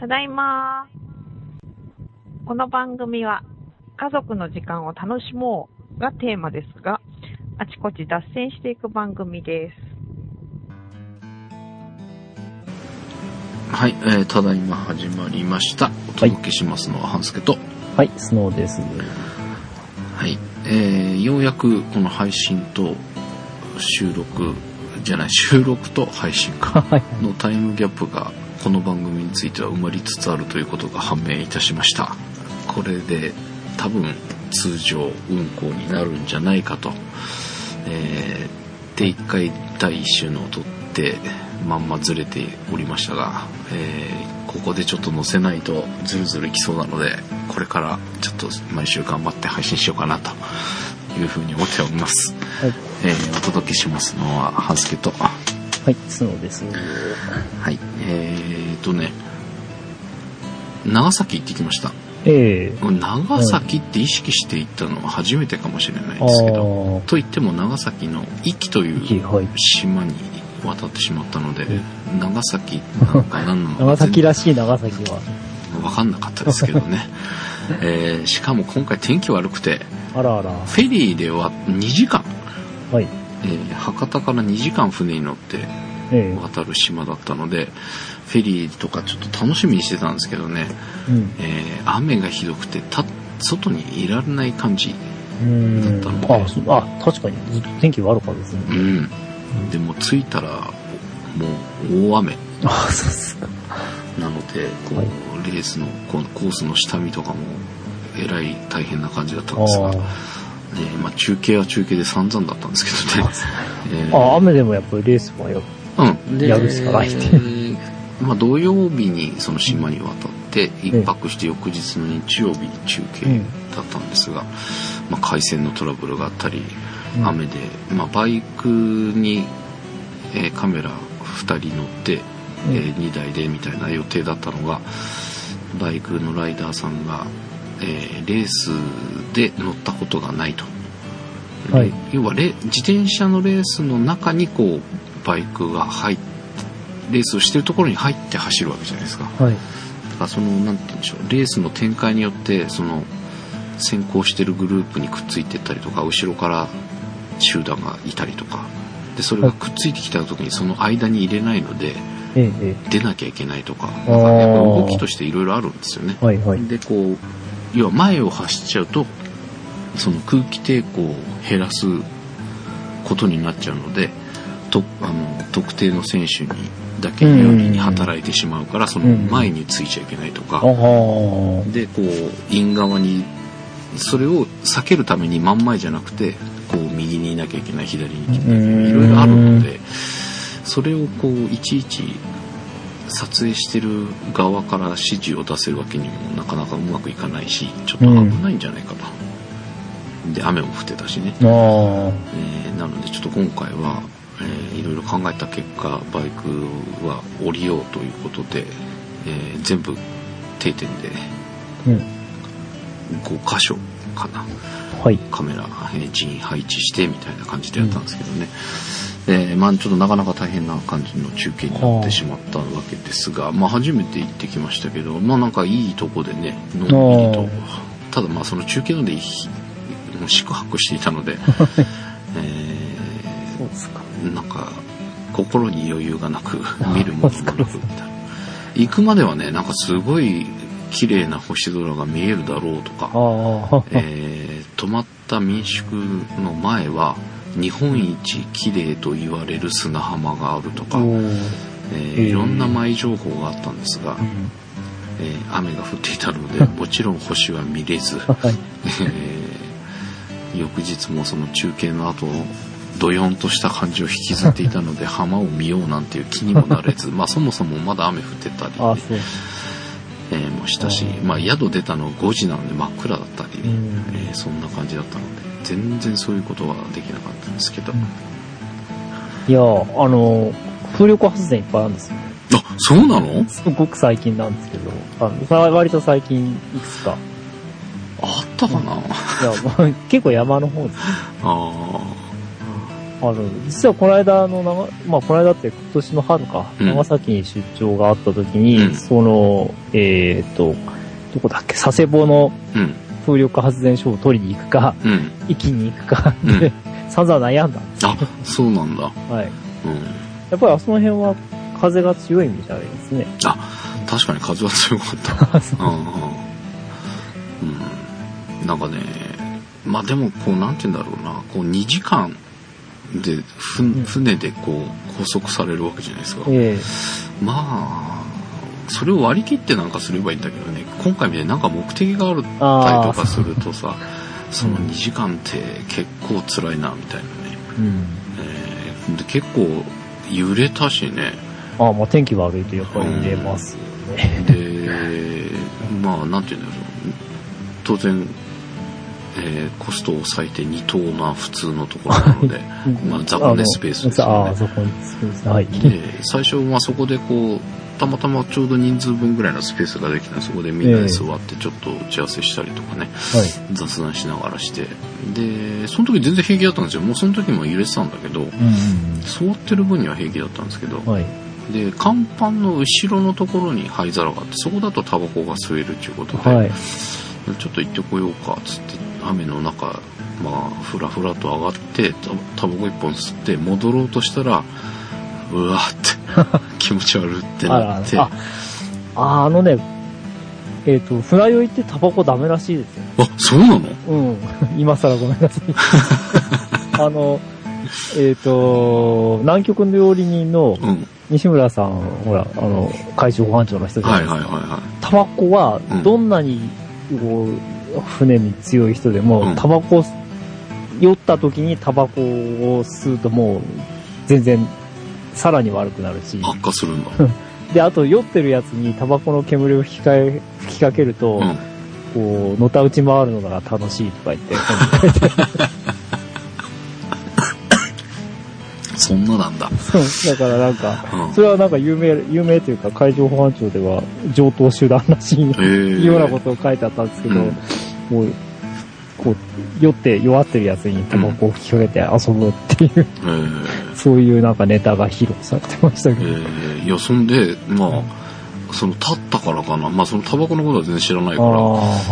だいま。この番組は家族の時間を楽しもうがテーマですが、あちこち脱線していく番組です。 はい、ただいま始まりました。お届けしますのは半助と、 はい、スノーです。 はい、ようやくこの配信と収録と配信かのタイムギャップがこの番組については埋まりつつあるということが判明いたしました。これで多分通常運行になるんじゃないかと、で1回第1週のを撮ってまんまずれておりましたが、ここでちょっと載せないとズルズルいきそうなので、これからちょっと毎週頑張って配信しようかなというふうに思っております。はい、お届けしますのは半助と、 はい、スノーです。 はい、長崎行ってきました。長崎って意識して行ったのは初めてかもしれないですけど、といっても長崎の壱岐という島に渡ってしまったので、長崎なんか何なのか長崎らしい長崎は分かんなかったですけどね。しかも今回天気悪くて、 フェリーでは2時間、 はい、 博多から2時間船に乗って渡る島だったので、フェリーとかちょっと楽しみにしてたんですけどね、雨がひどくて外にいられない感じだったので、 確かにずっと天気悪かったですね。 でも着いたらもう大雨そうですか。 なのでレースのコースの下見とかもえらい大変な感じだったんですが、中継は中継で散々だったんですけどね。 雨でもやっぱりレースはやるしかないって。 土曜日にその島に渡って一泊して翌日の日曜日に中継だったんですが、回線のトラブルがあったり、雨で、バイクに、カメラ2人乗って、2台でみたいな予定だったのが、バイクのライダーさんが、レースで乗ったことがないと、要は自転車のレースの中にバイクが入ってレースをしているところに入って走るわけじゃないですか。だからなんて言うんでしょう、レースの展開によって先行しているグループにくっついていったりとか、後ろから集団がいたりとかで、それがくっついてきた時にその間に入れないので、出なきゃいけないとか、やっぱ動きとしていろいろあるんですよね。で要は前を走っちゃうとその空気抵抗を減らすことになっちゃうので、特定の選手にだけ有利に働いてしまうから、その前についちゃいけないとか、でイン側にそれを避けるために真ん前じゃなくて右にいなきゃいけない、左に行きゃいけない、いろいろあるので、それをいちいち撮影してる側から指示を出せるわけにもなかなかうまくいかないし、ちょっと危ないんじゃないかと。で雨も降ってたしね、なのでちょっと今回はいろいろ考えた結果、バイクは降りようということで、全部定点で5箇所かな、カメラ、人員配置してみたいな感じでやったんですけどね、ちょっとなかなか大変な感じの中継になってしまったわけですが、初めて行ってきましたけど、なんかいいとこでね、のんびりと、ただその中継ので宿泊していたので、 そうですか。 なんか心に余裕がなく、見るものもなくみたいな。行くまではね、なんかすごい綺麗な星空が見えるだろうとか、泊まった民宿の前は日本一綺麗と言われる砂浜があるとか、いろんな前情報があったんですが、雨が降っていたのでもちろん星は見れず、翌日もその中継の後ドヨンとした感じを引きずっていたので浜を見ようなんていう気にもなれず、そもそもまだ雨降ってたり、もしたし、宿出たの5時なので真っ暗だったり、そんな感じだったので全然そういうことはできなかったんですけど、 いや風力発電いっぱいあるんですよ。 そうなの？ すごく最近なんですけど、割と最近いくつかあったかな。 結構山の方ですね。 実はこの間この間って今年の春か、長崎に出張があった時に、どこだっけ、佐世保の風力発電所を取りに行くか、行きに行くかで、散々悩んだんですよ。 あ、そうなんだ。 はい。やっぱりその辺は風が強いみたいですね。 あ、確かに風は強かった。なんかね、まあでもこうなんて言うんだろうな、こう2時間で船でこう拘束されるわけじゃないですか。まあそれを割り切ってなんかすればいいんだけどね、今回みたいになんか目的があるたりとかするとさ、その2時間って結構辛いなみたいなね。で結構揺れたしね。 まあ天気悪いとやっぱり揺れますよね。 で、まあなんて言うんだろう、当然、コストを抑えて2棟な普通のところなので、まあ雑魚寝スペースですよね。 雑魚寝スペース。はい。 で、最初まあそこでこうたまたまちょうど人数分ぐらいのスペースができたので、そこでみんなで座ってちょっと打ち合わせしたりとかね、雑談しながらして、でその時全然平気だったんですよ。もうその時も揺れてたんだけど、座ってる分には平気だったんですけど、で甲板の後ろのところに灰皿があって、そこだとタバコが吸えるということで、ちょっと行ってこようかっつって雨の中、まあふらふらと上がってタバコ一本吸って戻ろうとしたら、うわって気持ち悪いってなって。 船酔いってタバコダメらしいですよ。 あ、そうなの？ 今更ごめんなさい。南極の料理人の西村さん、ほら、海上保安庁の人じゃないですか。タバコはどんなに船に強い人でも、タバコ酔った時にタバコを吸うともう全然さらに悪くなるし。 悪化するんだ。 で、あと酔ってるやつにタバコの煙を吹きかけると、こう、のたうち回るのが楽しいとか言って。 そんななんだ。 だからなんか、それはなんか有名というか海上保安庁では上等手段らしいようなことを書いてあったんですけど、もう、こう、酔って弱ってるやつにタバコを吹きかけて遊ぶっていう、そういうなんかネタが披露されてましたけど。 いや、そんで、まあ、その立ったからかな、まあそのタバコのことは全然知らないから、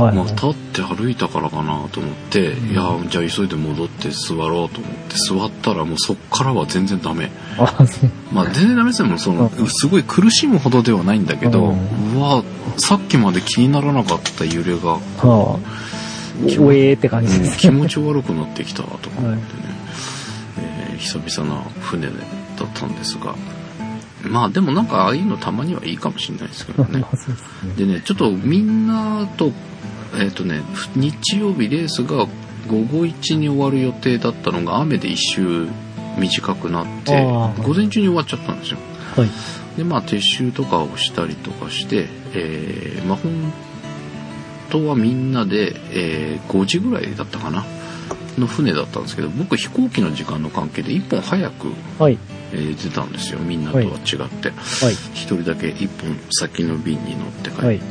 まあ立って歩いたからかなと思って、いや、じゃあ急いで戻って座ろうと思って座ったら、もうそっからは全然ダメ。まあ全然ダメですよ。もうその、すごい苦しむほどではないんだけど、うわ、さっきまで気にならなかった揺れが、 って感じです。 気持ち悪くなってきたとか思ってね、久々な船だったんですが、まあでもなんかああいうのたまにはいいかもしれないですけどね。でね、ちょっとみんなと日曜日レースが午後1に終わる予定だったのが雨で一周短くなって午前中に終わっちゃったんですよ。でまあ撤収とかをしたりとかして、まあ本当はみんなで、5時ぐらいだったかなの船だったんですけど、僕飛行機の時間の関係で1本早く、出たんですよ。みんなとは違って、一人だけ1本先の便に乗って帰って、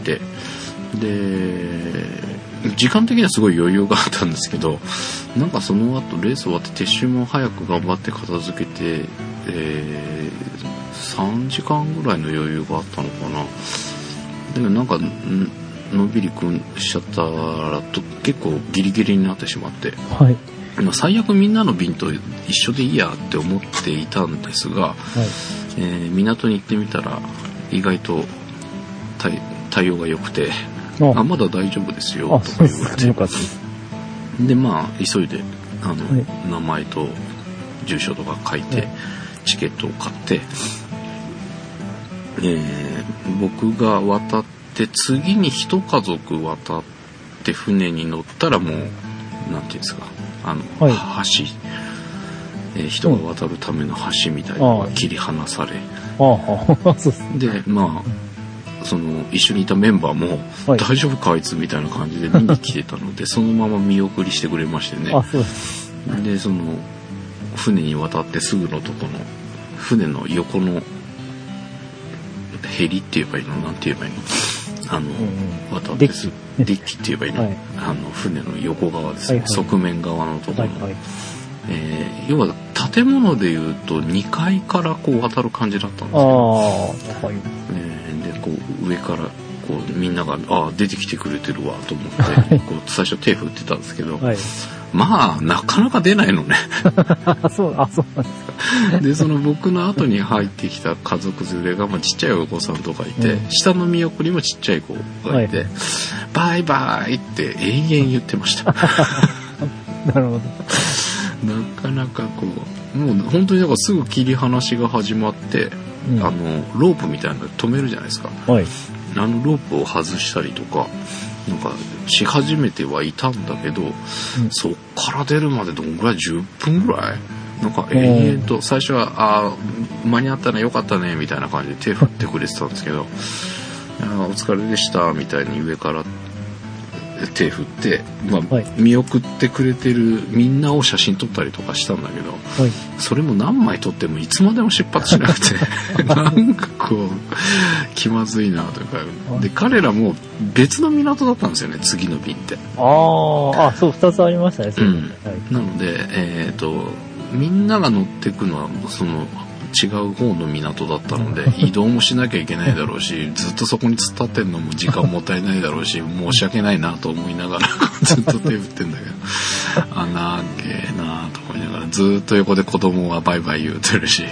で時間的にはすごい余裕があったんですけど、なんかその後レース終わって撤収も早く頑張って片付けて、3時間ぐらいの余裕があったのかな。でもなんかのんびりしちゃったらと結構ギリギリになってしまって、最悪みんなの便と一緒でいいやって思っていたんですが、港に行ってみたら意外と対応が良くて、まだ大丈夫ですよとか言われて、でまあ急いで名前と住所とか書いて、チケットを買って、僕が渡って次に一家族渡って船に乗ったらもうなんていうんですか、橋、人が渡るための橋みたいなのが切り離され、でまあその一緒にいたメンバーも、大丈夫かあいつみたいな感じで見に来てたのでそのまま見送りしてくれましてね。でその船に渡ってすぐのとこの船の横のヘリって言えばいいの、なんて言えばいいの、渡ってすデッキって言えばいいの、船の横側ですね、側面側のところの要は建物でいうと2階からこう渡る感じだったんですけど、 はい、 でこう上からこうみんなが出てきてくれてるわと思ってこう最初手振ってたんですけど、はい、まあなかなか出ないのねそうなんですか。 でその僕の後に入ってきた家族連れが、まあ、ちっちゃいお子さんとかいて、下の見送りもちっちゃい子がいて、はい、バイバイって永遠言ってましたなるほど。 なかなかこうもう本当にだからすぐ切り離しが始まって、ロープみたいなの止めるじゃないですか、はい、ロープを外したりとかなんかし始めてはいたんだけど、そっから出るまでどんぐらい10分ぐらいなんか永遠と最初は間に合ったねよかったねみたいな感じで手振ってくれてたんですけどお疲れでしたみたいに上から手振って、まあはい、見送ってくれてるみんなを写真撮ったりとかしたんだけど、はい、それも何枚撮ってもいつまでも出発しなくてなんかこう気まずいなというか、で彼らも別の港だったんですよね次の便って。 そう2つありましたね、はい、 なのでみんなが乗ってくのはその違う方の港だったので移動もしなきゃいけないだろうしずっとそこに突っ立ってんのも時間もったいないだろうし申し訳ないなと思いながらずっと手振ってんだけどなげーなと思いながらずっと横で子供はバイバイ言うてるし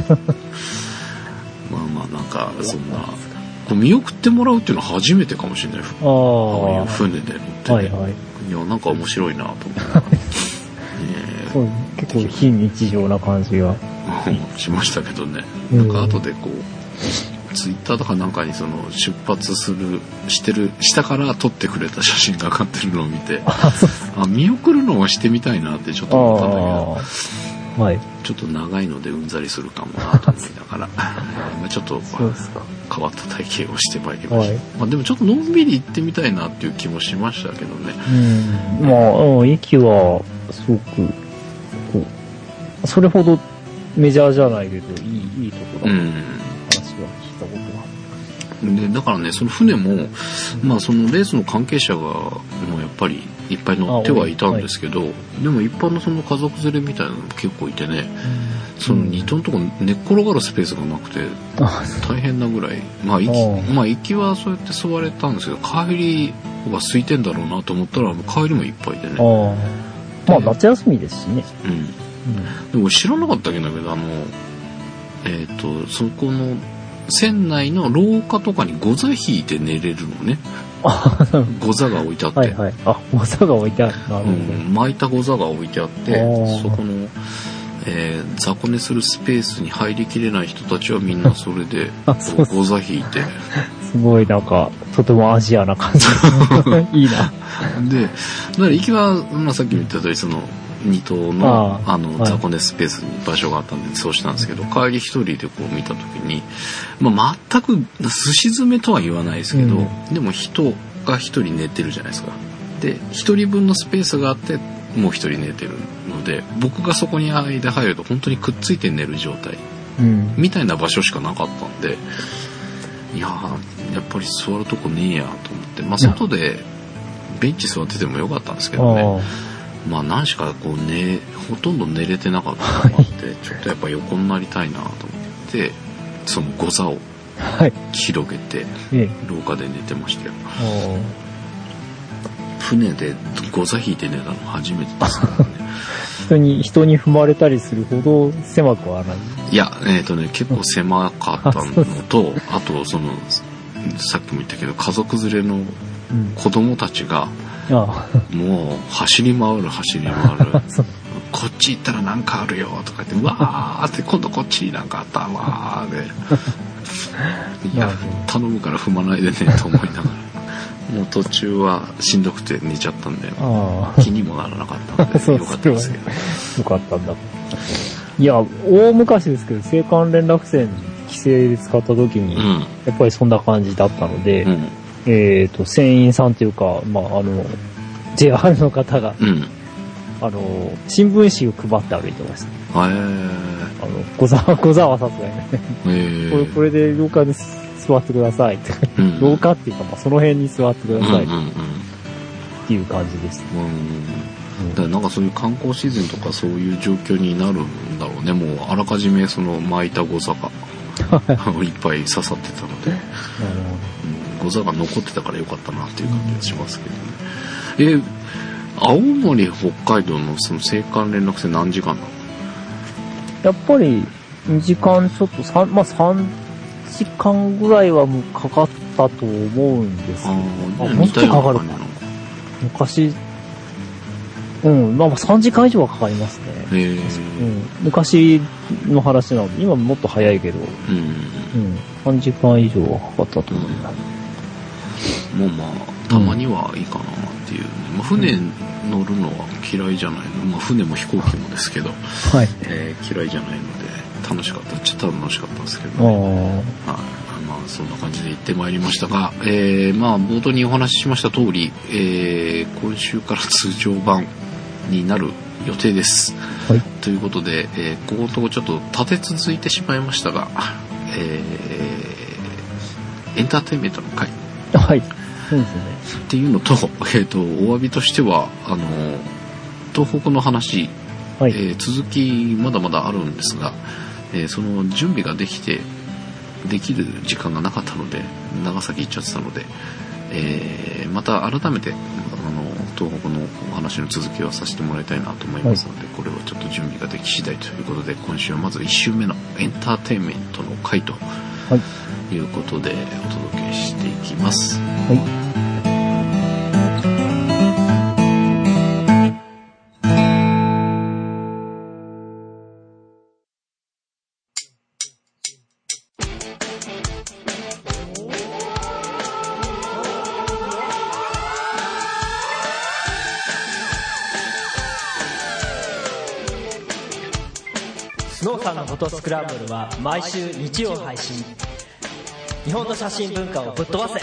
まあなんかそんなこう見送ってもらうっていうのは初めてかもしれない。こういう船で乗ってね、はいはい、いやなんか面白いなと思ってそう結構非日常な感じがしましたけどね。なんか後でこうツイッターとかなんかにその出発してる下から撮ってくれた写真が上がってるのを見て見送るのはしてみたいなってちょっと思ったんだけど、はい、ちょっと長いのでうんざりするかもなと思いながらちょっと変わった体型をしてまいりました、はい、でもちょっとのんびり行ってみたいなっていう気もしましたけどね。 駅はすごくそれほどメジャーじゃないけどいいところだと話は聞いたことが、 でだからねその船も、まあそのレースの関係者がもうやっぱりいっぱい乗ってはいたんですけど、はい、でも一般のその家族連れみたいなのも結構いてね、その2トンとこ寝っ転がるスペースがなくて大変なぐらい、行きはそうやって座れたんですけど帰りは空いてんだろうなと思ったら帰りもいっぱいでね。 夏休みですしね。 でも知らなかったけどそこの船内の廊下とかにゴザ引いて寝れるのね。ゴザが置いてあって、はいはい、 ゴザが置いてある、 巻いたゴザが置いてあってそこの、雑魚寝するスペースに入りきれない人たちはみんなそれでゴザ引いてすごいなんかとてもアジアな感じいいな。 でだから行きは、さっきも言った通りその2棟の雑魚寝スペースに場所があったんでそうしたんですけど、帰り一人でこう見た時に、全くすし詰めとは言わないですけど、でも人が一人寝てるじゃないですか。で一人分のスペースがあってもう一人寝てるので僕がそこに間入ると本当にくっついて寝る状態、みたいな場所しかなかったんで、いややっぱり座るとこねえやと思って、外でベンチ座っててもよかったんですけどね。何しかこうほとんど寝れてなかったのもあって、ちょっとやっぱ横になりたいなと思ってそのゴザを広げて廊下で寝てましたよ。船でゴザ引いて寝たの初めてですからね。 人に踏まれたりするほど狭くはない。 いや結構狭かったのとあとそのさっきも言ったけど家族連れの子供たちがもう走り回るこっち行ったらなんかあるよとか言ってうわーって今度こっちになんかあったわーでいや頼むから踏まないでねと思いながらもう途中はしんどくて寝ちゃったんで気にもならなかったんでよかったですけどよかったんだ。いや大昔ですけど青函連絡船規制で使った時に、やっぱりそんな感じだったので、船員さんというか、JR の方が、新聞紙を配って歩いてました。ゴザはさすがにね。これで廊下に座ってくださいって。廊下っていうか、その辺に座ってくださいっていう感じです。 だからなんかそういう観光シーズンとかそういう状況になるんだろうね。もうあらかじめその巻いたゴザがいっぱい刺さってたので、ゴザが残ってたからよかったなっていう感じがしますけどね。青森北海道のその青函連絡船何時間なの？ やっぱり2時間ちょっと3時間ぐらいはかかったと思うんですけど、もっとかかるかな。昔、まあ3時間以上はかかりますね。昔の話なので、今もっと早いけど、3時間以上はかかったと思います。 もうまあ、たまにはいいかなっていう、まあ、船乗るのは嫌いじゃないの。まあ船も飛行機もですけど、 はい嫌いじゃないので、楽しかった。ちょっと楽しかったんですけどね。まあそんな感じで行ってまいりましたが、まあ冒頭にお話ししました通り、今週から通常版になる予定です。 はい、 ということで、ここのとこちょっと立て続いてしまいましたが、エンターテインメントの回。 はい。そうですね。 っていうのと、お詫びとしては、東北の話、はい、続きまだまだあるんですが、その準備ができる時間がなかったので、長崎行っちゃってたので、また改めて東北のお話の続きをさせてもらいたいなと思いますので、はい、これはちょっと準備ができ次第ということで、今週はまず1週目のエンターテインメントの回ということでお届けしていきます。はい。 スノーさんのフォトスクランブルは毎週日曜配信。日本の写真文化をぶっ飛ばせ。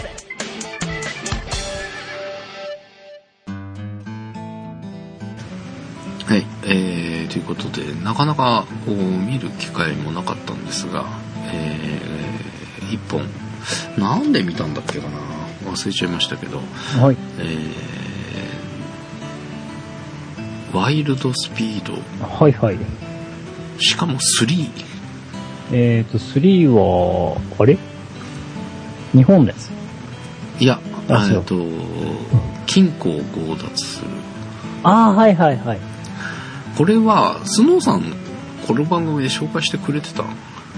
はい、ということで、なかなかこう見る機会もなかったんですが、一本なんで見たんだっけかな、忘れちゃいましたけど、 はい、 ワイルドスピード、 はいはい、 しかも3。 3はあれ？日本です。 いや、金庫を強奪する。 ああ、はいはいはい。 これはスノーさんこの番組で紹介してくれてた？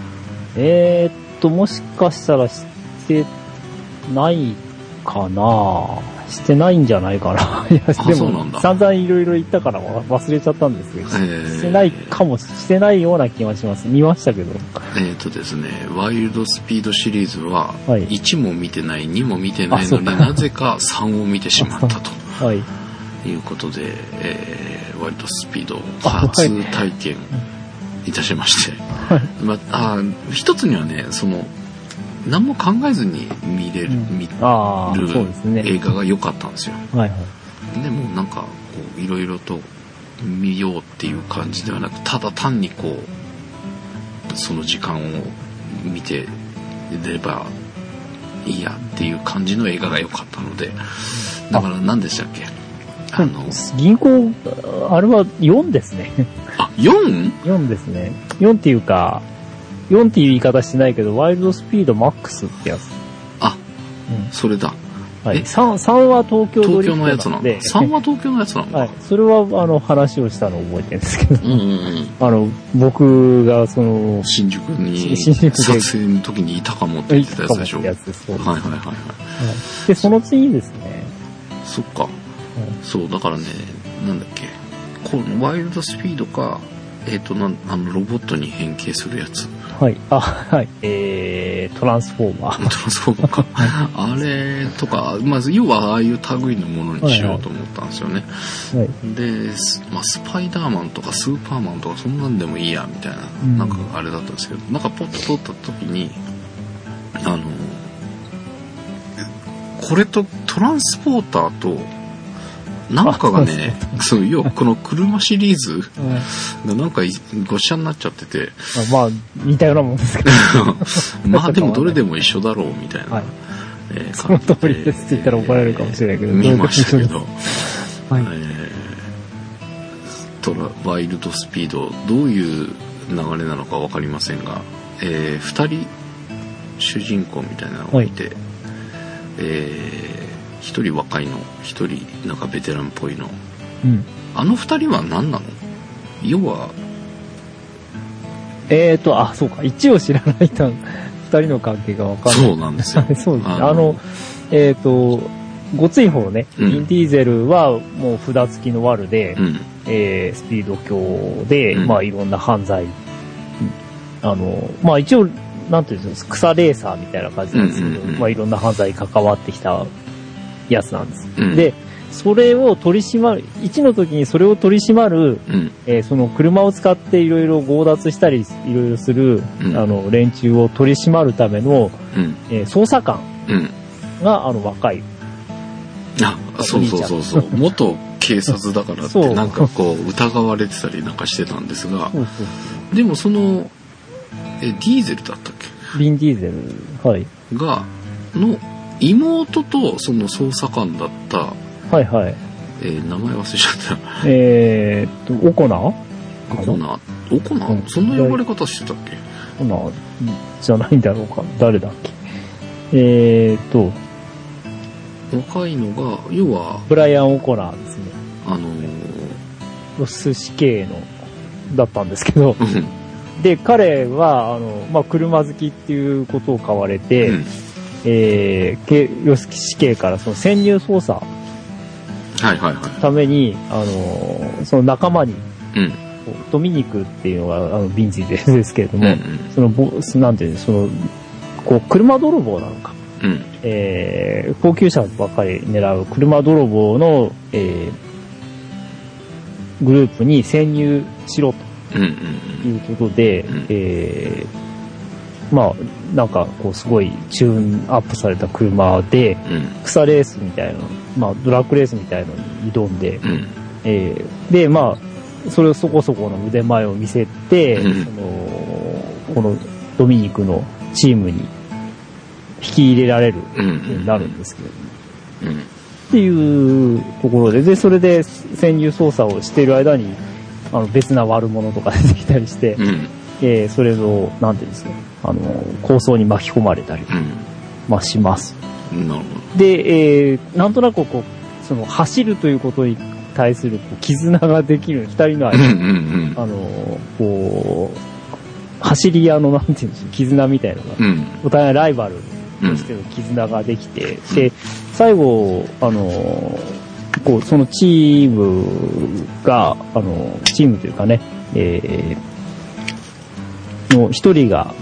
もしかしたらしてないかな。してないんじゃないかな。いや、でも散々いろいろ言ったから忘れちゃったんですけど、してないかも、してないような気がします。見ましたけど。 ですね、ワイルドスピードシリーズは1も見てない、2も見てないのになぜか3を見てしまったと、はい、いうことで、ワイルドスピード初体験いたしまして、はい、一つにはね、その何も考えずに見れる、見る映画が良かったんですよ。はいはい、でもなんかこういろいろと見ようっていう感じではなく、ただ単にこうその時間を見てればいいやっていう感じの映画が良かったので、だから何でしたっけ？ 銀行、あれは4ですね。 あ、4？4 ですね。4っていうか、4っていう言い方してないけど、ワイルドスピードマックスってやつ。 あ、それだ。 はい。3は東京ドリフトのやつなんで。3は東京のやつなんだ。 はい。それは、話をしたのを覚えてるんですけど。僕が、 新宿で撮影の時にいたかもって言ってたやつでしょ。やつです。はいはいはいはい。 で、その次ですね。 そっか。そう、だからね、なんだっけ。このワイルドスピードか、ロボットに変形するやつ。 はい。あ、はい。トランスフォーマー。 トランスフォーマーか。あれとか、まず、要はああいう類のものにしようと思ったんですよね。はい、で、まあ、スパイダーマンとかスーパーマンとかそんなんでもいいや、みたいな、なんかあれだったんですけど、なんかポッと通った時に、これとトランスポーターと、なんかがね、そう要はこの車シリーズがなんかごっしゃになっちゃってて、 まあ似たようなもんですけどまあでもどれでも一緒だろうみたいな、 その通りですって言ったら怒られるかもしれないけど、 見ましたけど、 ワイルドスピード、どういう流れなのか分かりませんが、2人主人公みたいなのがいて、1人若いの、1人なんかベテランっぽいの、あの2人は何なの？要はそうか、一応知らないと2人の関係が分かんない。 そうなんですよ。 そうです。ごつい方ね、ヴィン・ディーゼルはもう札付きのワルで、スピード強で、いろんな犯罪、一応、なんていうんですか、草レーサーみたいな感じなんですけど、いろんな犯罪に関わってきたやつなんです。で、それを取り締まる、1の時にそれを取り締まる、その車を使っていろいろ強奪したり、いろいろする、連中を取り締まるための、捜査官が、若い。 そうそう。元警察だからってなんかこう疑われてたりなんかしてたんですが、でもそのディーゼルだったっけ？ ヴィン・ディーゼル、はい。 がの妹とその捜査官だった。 はいはい。 名前忘れちゃった。 オコナー？ そんな呼ばれ方してたっけ？ オコナーじゃないんだろうか。誰だっけ？ 若いのが、要はブライアン・オコナーですね。ロス死刑のだったんですけど、で彼は車好きっていうことを買われて、ロス死刑からその潜入捜査のためにその仲間に、ドミニクっていうのがヴィンジですけれども、そのなんていうの、そのこう車泥棒なのか。高級車ばっかり狙う車泥棒の、グループに潜入しろということで、なんかこうすごいチューンアップされた車で、草レースみたいな、ドラッグレースみたいなのに挑んで、で、それをそこそこの腕前を見せて、このドミニクのチームに引き入れられるようになるんですけど、っていうところで、それで潜入捜査をしている間に別な悪者とか出てきたりして、それをなんていうんですか、抗争に巻き込まれたり、します。で、なんとなくこうその走るということに対するこう絆ができる二人の間に、こう走り屋のなんていうんですか、絆みたいなのが、お互いライバルとしての絆ができて、で、最後、こう、そのチームが、チームというかね、の一人が、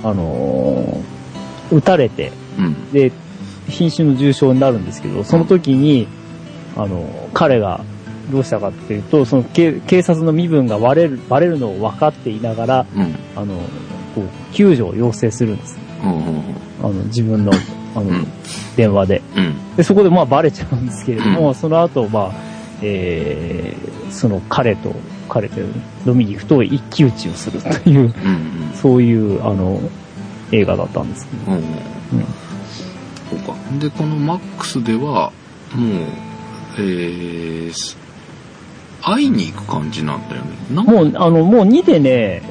撃たれて、で、瀕死の重傷になるんですけど、その時に、彼がどうしたかっていうと、その警察の身分がバレるのを分かっていながら、こう、救助を要請するんです。自分の電話で、でそこでバレちゃうんですけれども、その後その彼とドミニクと一騎打ちをするという、そういう映画だったんですけど、 そうか。でこのマックスではもう、会いに行く感じなんだよね。 もう2でね、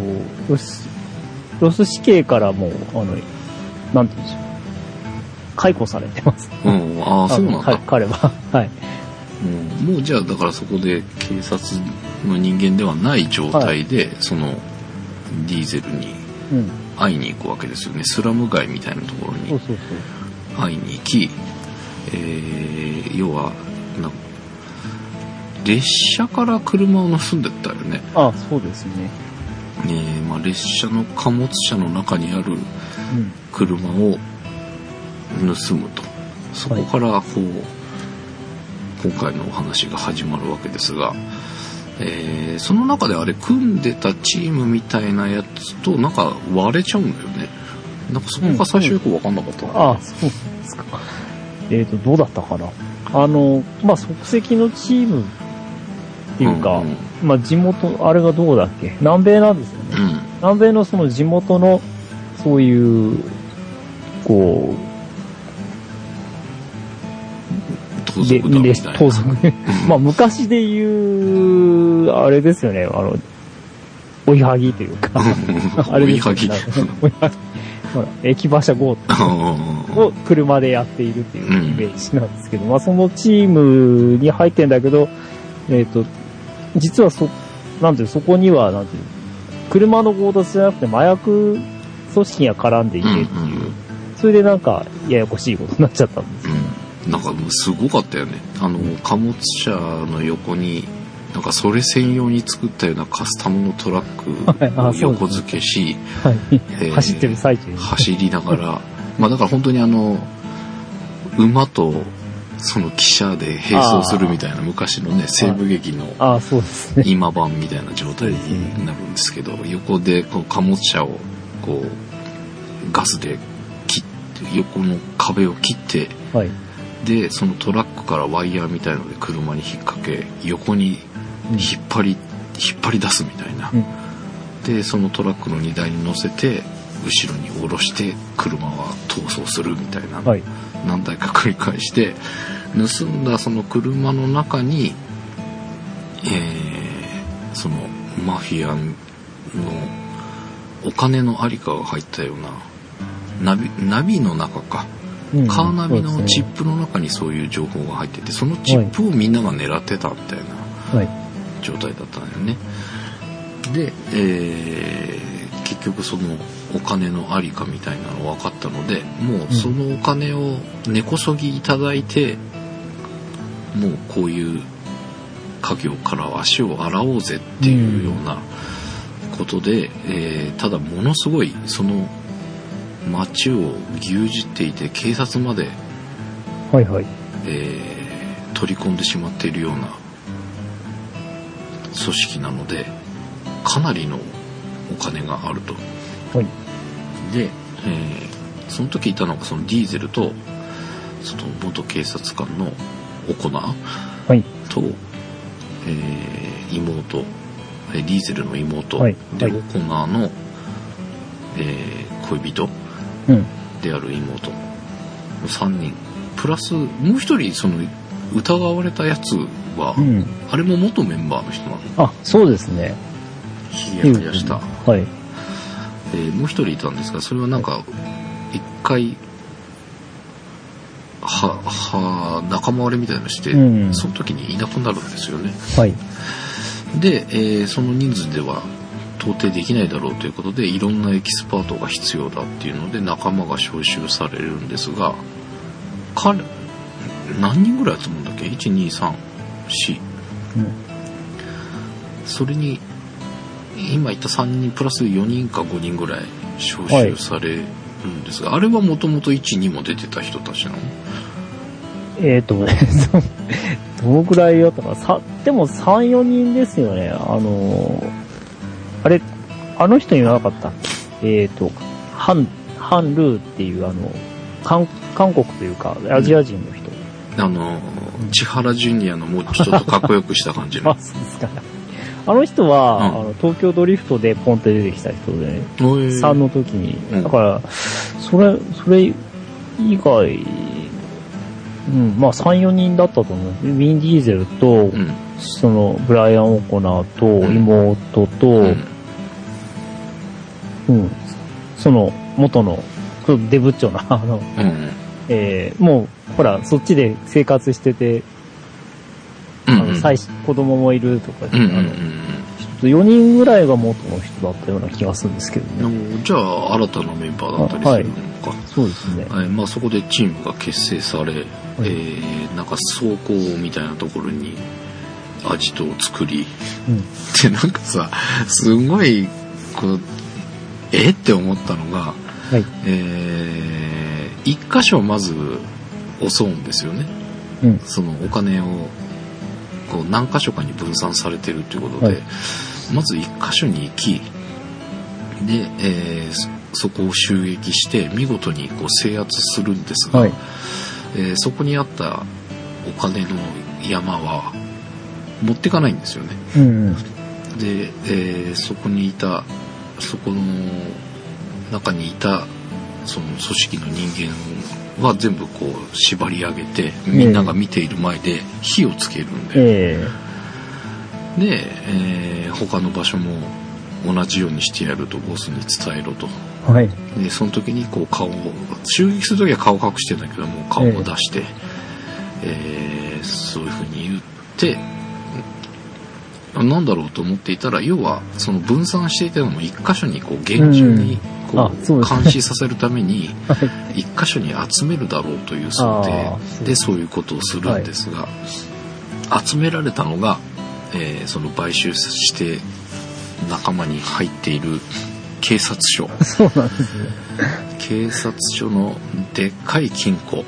ロス死刑からもうなんていうんでしょう、解雇されてます。 そうなんだ。 彼ははい。 もうじゃあだからそこで警察の人間ではない状態で、そのディーゼルに会いに行くわけですよね。スラム街みたいなところに会いに行き、要は列車から車を盗んでったよね。 そうですね。 列車の貨物車の中にある車を盗むと、そこからこう、今回のお話が始まるわけですが、その中であれ組んでたチームみたいなやつとなんか割れちゃうんだよね。なんかそこが最初よく分かんなかった。 そうですか。どうだったかな。即席のチームっていうか、地元、あれがどうだっけ、南米なんですよね。南米のその地元の、そういう、こう、 盗賊だみたいな。 盗賊。まあ昔で言う、あれですよね、追いはぎというか。あれですよね。駅馬車号を車でやっているっていうイメージなんですけど、まあそのチームに入ってんだけど、実はそこには、車の強奪じゃなくて麻薬組織が絡んでいてっていう、それでなんかややこしいことになっちゃったんですよ。 なんかすごかったよね。貨物車の横に、なんかそれ専用に作ったようなカスタムのトラックを横付けし、 走ってる最中に。 走りながら、まあだから本当に馬とその汽車で並走するみたいな昔のね、西部劇の今版みたいな状態になるんですけど、横でこう貨物車をこうガスで切って、横の壁を切って、でそのトラックからワイヤーみたいので車に引っ掛け、横に引っ張り出すみたいな、でそのトラックの荷台に乗せて後ろに下ろして車は逃走するみたいな、何台か繰り返して、盗んだその車の中に、そのマフィアのお金のありかが入ったようなナビの中か、カーナビのチップの中にそういう情報が入ってて、そのチップをみんなが狙ってたみたいな状態だったんだよね。で、結局そのお金のありかみたいなの分かったので、もうそのお金を根こそぎいただいて、もうこういう家業から足を洗おうぜっていうようなことで、ただものすごいその街を牛耳っていて、警察まで、取り込んでしまっているような組織なので、かなりのお金があると。で、その時いたのがそのディーゼルとその元警察官のオコナーと、妹、ディーゼルの妹、でオコナーの、恋人である妹の3人プラスもう一人、その疑われたやつは、あれも元メンバーの人なの。 あ、そうですね。 ひげやした。もう一人いたんですが、それはなんか一回仲間割れみたいなのして、その時にいなくなるんですよね。で、その人数では到底できないだろうということで、いろんなエキスパートが必要だっていうので仲間が招集されるんですが、何人ぐらい集むんだっけ ?1,2,3,4、それに今言った3人プラス4人か5人ぐらい招集されるんですが、あれはもともと1、2も出てた人たちなの？ どのぐらいだったかな。でも3、4人ですよね。あれ、あの人いなかったっけ？ハンルーっていう韓国というかアジア人の人。 千原ジュニアのもうちょっとかっこよくした感じの。 そうですか。あの人は、東京ドリフトでポンって出てきた人でね。3の時に。だから、それ以外、まあ3、4人だったと思う。ウィン・ディーゼルと、その、ブライアン・オコナーと、妹と、その、元の、デブッチョな、もう、ほら、そっちで生活してて、子供もいるとか、4人ぐらいが元の人だったような気がするんですけどね。 じゃあ、新たなメンバーだったりするのか。 そうですね。 まあ、そこでチームが結成され、なんか倉庫みたいなところにアジトを作り、で、なんかさ、すごい、こう、って思ったのが、一箇所まず襲うんですよね。そのお金をこう何箇所かに分散されてるということで、まず一箇所に行き、で、そこを襲撃して見事にこう制圧するんですが、そこにあったお金の山は持ってかないんですよね。で、そこの中にいたその組織の人間は全部こう縛り上げて、みんなが見ている前で火をつけるんで、で、他の場所も同じようにしてやるとボスに伝えろと。 はい。 で、その時にこう顔を、襲撃する時は顔隠してんだけども、顔を出して、そういう風に言って、なんだろうと思っていたら、要はその分散していたのも一箇所にこう厳重にこう監視させるために一箇所に集めるだろうという想定でそういうことをするんですが、集められたのが、その買収して仲間に入っている警察署。 そうなんですね。 警察署のでっかい金庫。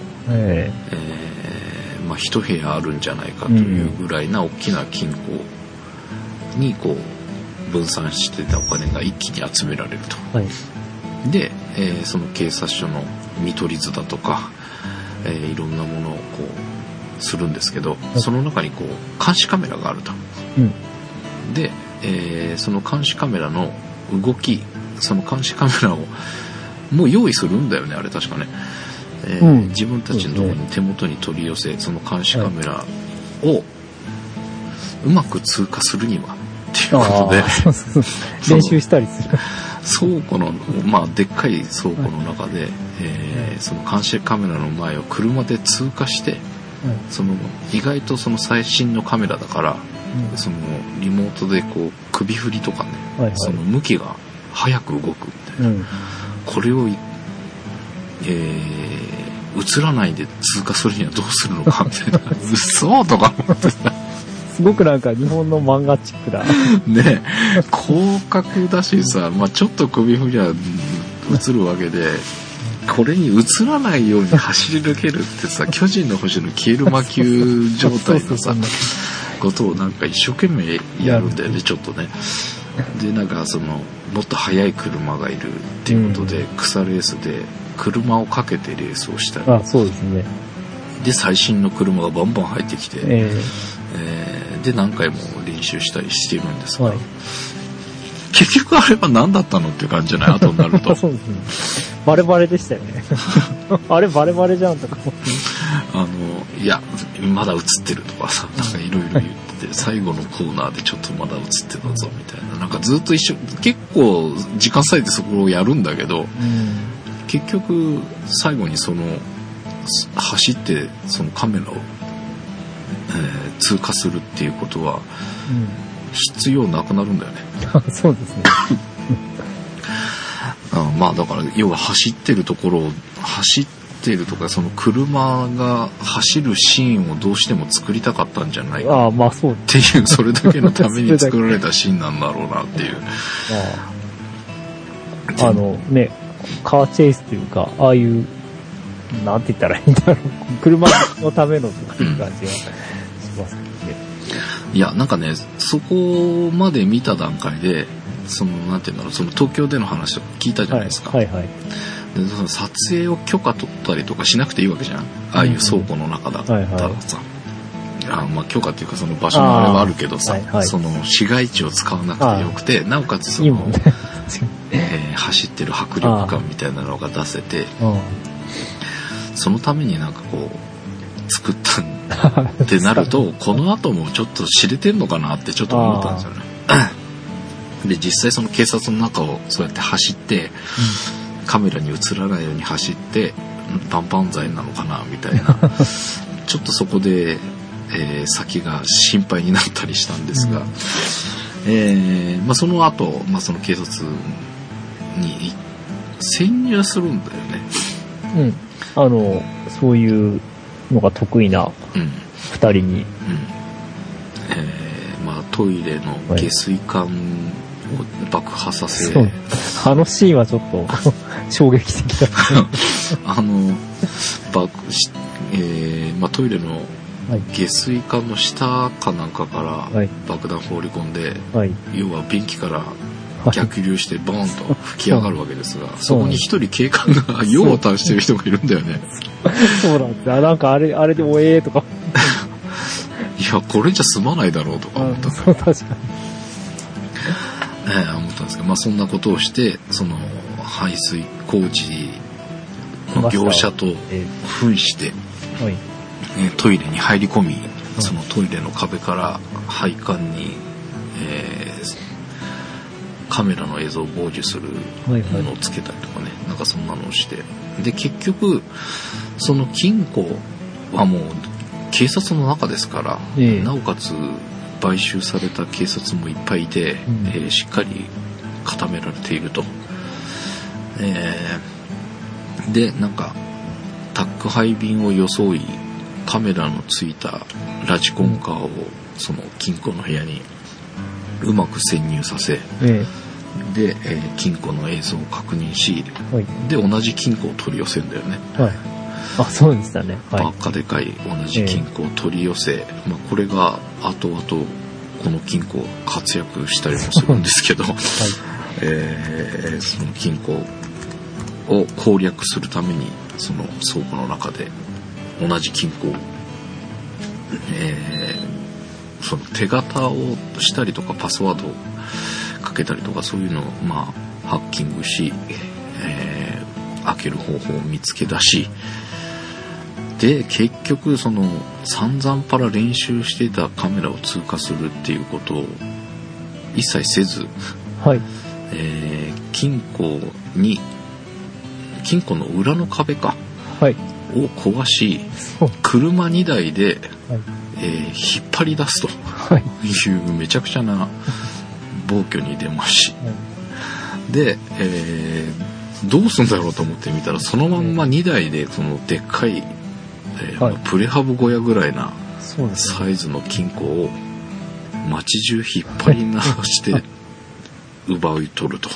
まあ一部屋あるんじゃないかというぐらいな大きな金庫にこう分散してたお金が一気に集められると。はい、で、その警察署の見取り図だとか、いろんなものをこうするんですけど、その中にこう監視カメラがあると。で、その監視カメラの動き、その監視カメラをもう用意するんだよね、あれ確かね。自分たちのところに手元に取り寄せ、その監視カメラをうまく通過するにはっていうことで練習したりする。 倉庫の、まあでっかい倉庫の中で、その監視カメラの前を車で通過して、その意外とその最新のカメラだから、そのリモートでこう首振りとかね、その向きが早く動くみたいな、これを映らないで通過するにはどうするのかみたいな嘘とか思ってた。 すごくなんか日本の漫画チックだね。広角だしさ、まあちょっと首振りは映るわけで、これに映らないように走り抜けるってさ、巨人の星の消える魔球状態のさことをなんか一生懸命やるんだよね、ちょっとね。でなんかそのもっと速い車がいるっていうことで、草レースで車をかけてレースをしたり、 そうですね。 で最新の車がバンバン入ってきて、で何回も練習したりしてるんですが、結局あれは何だったのっていう感じじゃない、後になると。 そうですね。バレバレでしたよね。あれバレバレじゃんとか思って。 いやまだ映ってるとかさ、なんかいろいろ言ってて、最後のコーナーでちょっとまだ映ってたぞみたいな、なんかずっと結構時間割いてそこをやるんだけど、結局最後にその走ってそのカメラを、通過するっていうことは必要なくなるんだよね。 そうですね。 まあだから要は走ってるところを走ってるとか、その車が走るシーンをどうしても作りたかったんじゃないかっていう、それだけのために作られたシーンなんだろうなっていう。 ね、カーチェイスというか、ああいうなんて言ったらいいんだろう、車のためのっていう感じがしますね。 いやなんかね、そこまで見た段階でそのなんて言うんだろう、その東京での話とか聞いたじゃないですか。でその撮影を許可取ったりとかしなくていいわけじゃん。ああいう倉庫の中だったらさ、まあ許可っていうかその場所のあれはあるけどさ、その市街地を使わなくてよくて、なおかつその走ってる迫力感みたいなのが出せて、そのためになんかこう作ったってなるとこの後もちょっと知れてんのかなってちょっと思ったんですよね。で実際その警察の中をそうやって走って、カメラに映らないように走って万々歳なのかなみたいなちょっとそこで、先が心配になったりしたんですが、まあ、その後、まあ、その警察に潜入するんだよね。 そういうのが得意な2人に、 まあ、トイレの下水管を爆破させ、 あのシーンはちょっと衝撃的だまあ、トイレの下水管の下かなんかから爆弾放り込んで、要は便器から逆流してボーンと吹き上がるわけですが、そこに一人警官が用を足してる人がいるんだよね。 そうなんですよ。なんかあれでおえーとかいやこれじゃ済まないだろうとか思ったんだそう確かに、 思ったんですけど、まあそんなことをしてその排水工事業者と扮して、トイレに入り込み、そのトイレの壁から配管に、カメラの映像を傍受するものをつけたりとかね、なんかそんなのをして、で結局その金庫はもう警察の中ですから、なおかつ買収された警察もいっぱいいて、しっかり固められていると、でなんか宅配便を装いカメラのついたラジコンカーをその金庫の部屋にうまく潜入させ、で、金庫の映像を確認し、で同じ金庫を取り寄せるんだよね。 あ、そうでしたね。 バカでかい同じ金庫を取り寄せ、これが後々この金庫活躍したりもするんですけど、その金庫を攻略するためにその倉庫の中で同じ金庫を、その手形をしたりとかパスワードをかけたりとかそういうのをハッキングし、開ける方法を見つけ出し、で結局その散々パラ練習していたカメラを通過するっていうことを一切せず、金庫の裏の壁を壊し、車2台で、引っ張り出すというめちゃくちゃな暴挙に出まし、で、どうすんだろうと思ってみたらそのまんま2台でそのでっかい、プレハブ小屋ぐらいなサイズの金庫を街中引っ張り回して奪い取ると、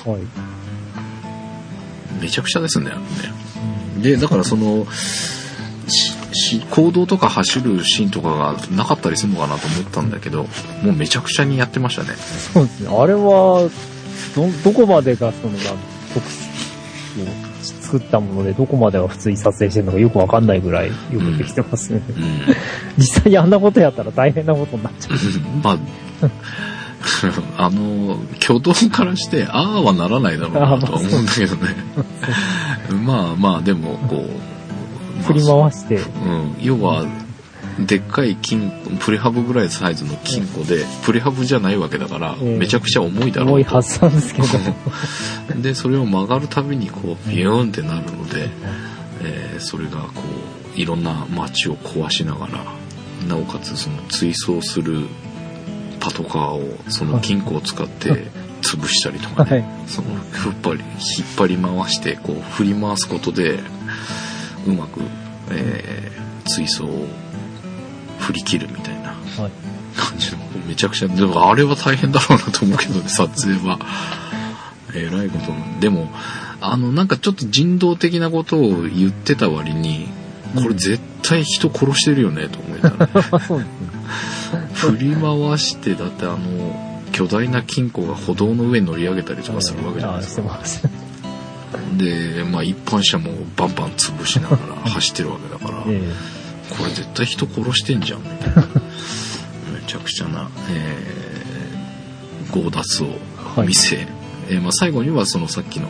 めちゃくちゃですね。でだからその行動とか走るシーンとかがなかったりするのかなと思ったんだけど、もうめちゃくちゃにやってましたね。 そうですね。あれはどこまでがその作ったものでどこまでは普通に撮影してるのかよくわかんないぐらいよくできてますね。実際にあんなことやったら大変なことになっちゃう。挙動からしてああはならないだろうなとは思うんだけどね。でもこう振り回して、 要はでっかいプレハブぐらいサイズの金庫で、プレハブじゃないわけだから、めちゃくちゃ重いだろうと。 重いはずなんですけどでそれを曲がるたびにこうビューンってなるので、それがこういろんな街を壊しながら、なおかつその追走するパトカーをその金庫を使って潰したりとかね、その引っ張り回してこう振り回すことでうまく、追走を振り切るみたいな感じの、めちゃくちゃ、でもあれは大変だろうなと思うけどね、撮影は。えらいこと。でもなんかちょっと人道的なことを言ってた割に、これ絶対人殺してるよねと思ったね。 そうですね。 振り回して、だって巨大な金庫が歩道の上に乗り上げたりとかするわけじゃないですか。で、一般車もバンバン潰しながら走ってるわけだから、これ絶対人殺してんじゃんみたいな。めちゃくちゃな、強奪を見せ、最後にはそのさっきの、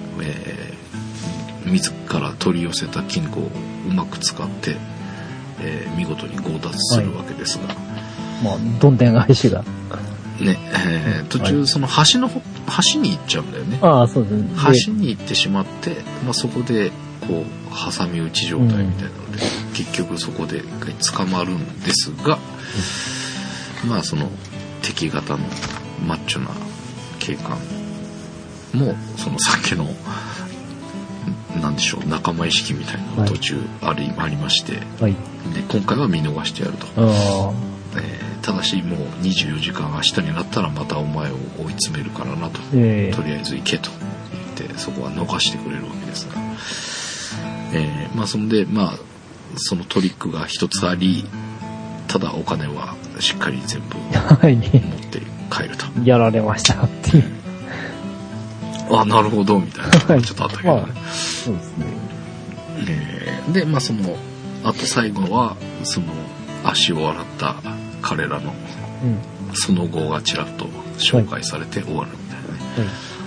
自ら取り寄せた金庫をうまく使って、見事に強奪するわけですが、 どんでん返しがね、途中その橋に行っちゃうんだよね。 そうですね。 橋に行ってしまって、そこでこう挟み撃ち状態みたいなので、結局そこで一回捕まるんですが、その敵方のマッチョな警官もそのさっきのなんでしょう、仲間意識みたいなのが途中ありまして、で今回は見逃してやると。ただしもう24時間明日になったらまたお前を追い詰めるからなと、とりあえず行けと言ってそこは逃してくれるわけですが、そんでそのトリックが一つあり、ただお金はしっかり全部持って帰ると。 やられましたっていう。 なるほどみたいなのがちょっとあったけどね。 そうですね。 でそのあと最後はその足を洗った彼らのその後がちらっと紹介されて終わるみたいなね。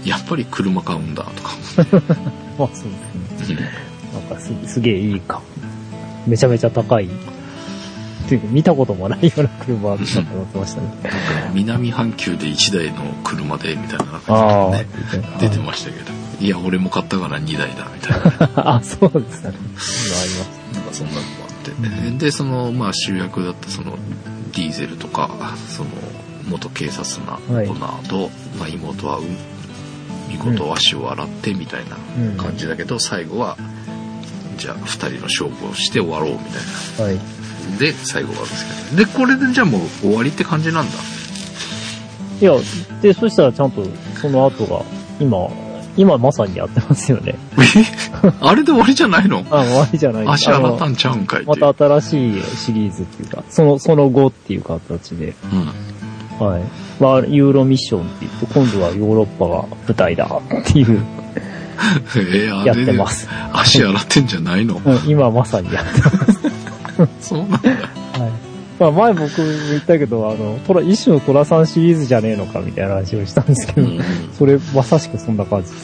やっぱり車買うんだとか。 まあそうですね。なんかすげえいいか。めちゃめちゃ高い。っていうか見たこともないような車だったと思ってましたね。 なんか南半球で1台の車でみたいな感じでね、出てましたけど。いや、俺も買ったから2台だみたいな。 あ、そうですね。今あります。 なんかそんなのもあって。で、その、まあ主役だったその、ディーゼルとか、その、元警察なオーナーと、まあ妹は見事足を洗ってみたいな感じだけど、最後は、じゃあ2人の勝負をして終わろうみたいな。はい。で、最後終わるんですけど。で、これでじゃあもう終わりって感じなんだ。 いや、で、そしたらちゃんとその後が、今まさにやってますよね。 あれで終わりじゃないの？ 終わりじゃない。 足洗ったんちゃうんかいって。 また新しいシリーズっていうか、その後っていう形で。うん。はい。まあ、ユーロミッションって言って、今度はヨーロッパが舞台だっていう。やってます。 足洗ってんじゃないの？ 今まさにやってます。そうなんだ。はい。 まあ前僕言ったけど、一種のトラさんシリーズじゃねえのかみたいな話をしたんですけど、それまさしくそんな感じです。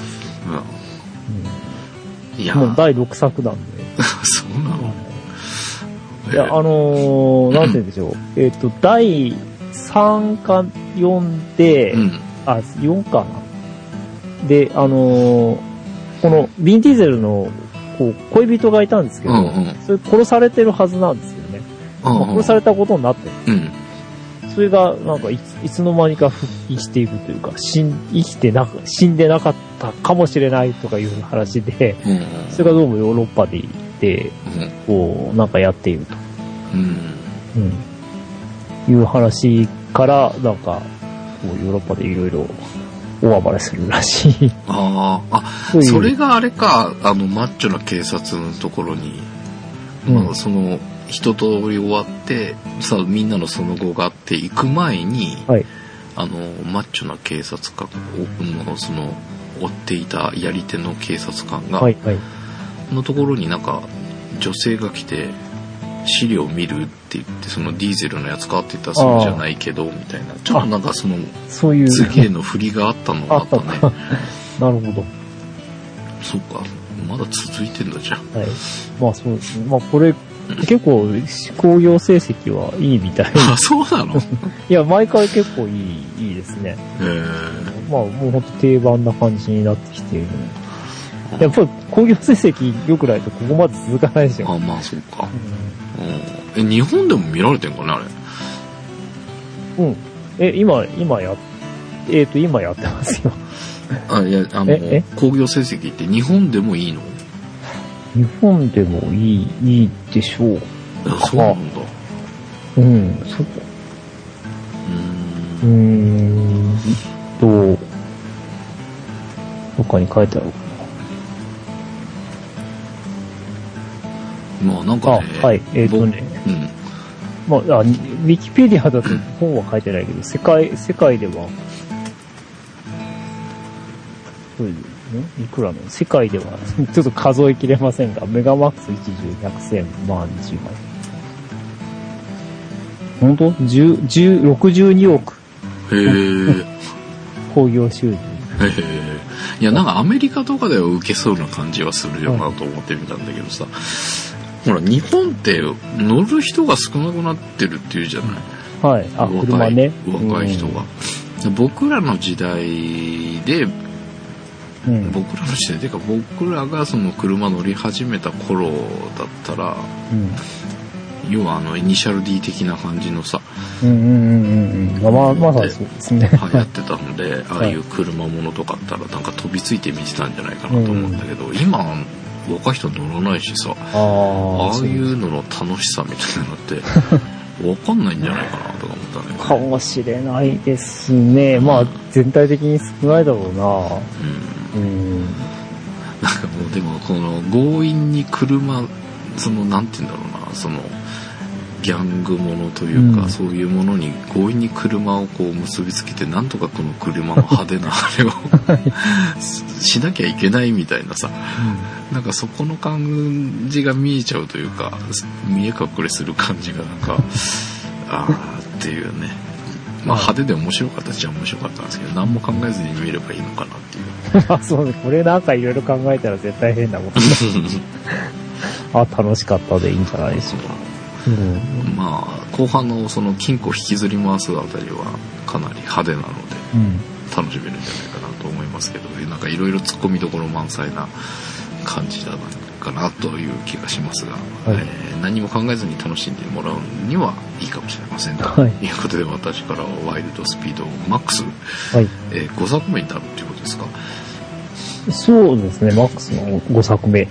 いやもう第6作なんで。 そうなの？ いや、なんて言うんでしょう。第3か4で、4かな。で、このビン・ディーゼルの恋人がいたんですけど、それ殺されてるはずなんですよね。殺されたことになってる。それがなんかいつの間にか復帰していくというか、死んでなかったかもしれないとかいう話で、それがどうもヨーロッパでいて、なんかやっていると。いう話から、なんか、ヨーロッパでいろいろ大暴れするらしい。 それがあれか、マッチョな警察のところに、その、一通り終わってさあみんなのその後があって行く前に、マッチョな警察官のその追っていたやり手の警察官が、のところになんか女性が来て資料見るって言ってそのディーゼルのやつかって言ったらそうじゃないけどみたいなちょっとなんかそういう次への振りがあったのがあったね。 なるほど。 そうかまだ続いてんだじゃん。 まあそうですね。まあこれ結構興行成績はいいみたいな。 そうなの？ いや毎回結構いいですね。まあもうほんと定番な感じになってきている。やっぱり興行成績良くないとここまで続かないでしょ。 まあそうか。日本でも見られてんかねあれ。今やってますよ。 いや興行成績って日本でもいいの？ 日本でもいいでしょう。 そうなんだ。 そう。どっかに書いてあるかな。まあなんかね。 まあウィキペディアだと本は書いてないけど、世界では、いくらの世界ではちょっと数えきれませんがメガマックス110、100、1000、万、20万本当62億興行収入いやなんかアメリカとかでは受けそうな感じはするよなと思ってみたんだけどさ、ほら日本って乗る人が少なくなってるっていうじゃない。 車ね若い人が、僕らの時代で僕らの時代というか僕らがその車乗り始めた頃だったら、要はイニシャル D 的な感じのさ、 まさにそうですね。 流行ってたので、ああいう車物とかあったらなんか飛びついて見てたんじゃないかなと思うんだけど、今若い人乗らないしさ、ああいうのの楽しさみたいなのってわかんないんじゃないかなとか思ったね。 かもしれないですね。まあ全体的に少ないだろうな。 なんかもうでもこの強引に車なんて言うんだろうなギャングものというか、そういうものに強引に車をこう結びつけてなんとかこの車の派手なあれをしなきゃいけないみたいなさ、なんかそこの感じが見えちゃうというか見え隠れする感じがなんかっていうね。 まあ派手で面白かったっちゃ面白かったんですけど、何も考えずに見ればいいのかなっていう。 あ、そうね。これなんかいろいろ考えたら絶対変なこと。あ、楽しかったでいいんじゃないでしょうか。 まあ、後半のその金庫引きずり回すあたりはかなり派手なので、楽しめるんじゃないかなと思いますけど、なんかいろいろ突っ込みどころ満載な感じだかなという気がしますが、何も考えずに楽しんでもらうにはいいかもしれませんということで、私からはワイルドスピードマックス、5作目になるっていうことですか？ そうですね、マックスの5作目。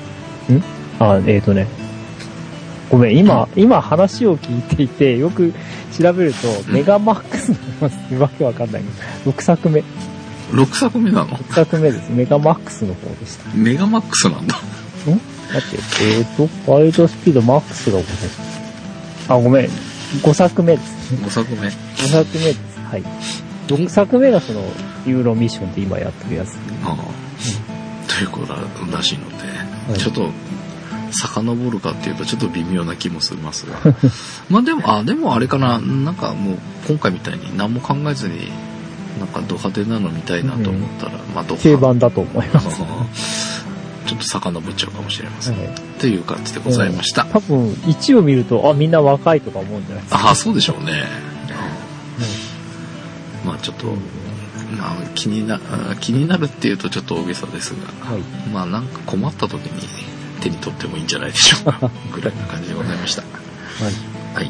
ごめん、今話を聞いていて、よく調べると、メガマックスになります。わけわかんないけど、6作目。 6作目なの？ 6 作目です。メガマックスの方でした。 メガマックスなんだ。 待って、ワイルドスピードマックスが5作目。あ、ごめん。5作目です。 5作目。 5作目です。はい。6作目がその、ユーロミッションって今やってるやつ。 ということらしいので、ちょっと、遡るかっていうとちょっと微妙な気もしますが。まあでもあれかな、なんかもう今回みたいに何も考えずに、なんかド派手なの見たいなと思ったら、まあ定番だと思います。 ちょっと遡っちゃうかもしれません。という感じでございました。 多分1を見ると、みんな若いとか思うんじゃないですか。 そうでしょうね。まあちょっと、まあ気になるっていうとちょっと大げさですが、まあなんか困った時に手に取ってもいいんじゃないでしょうか。ぐらいな感じでございました。はい。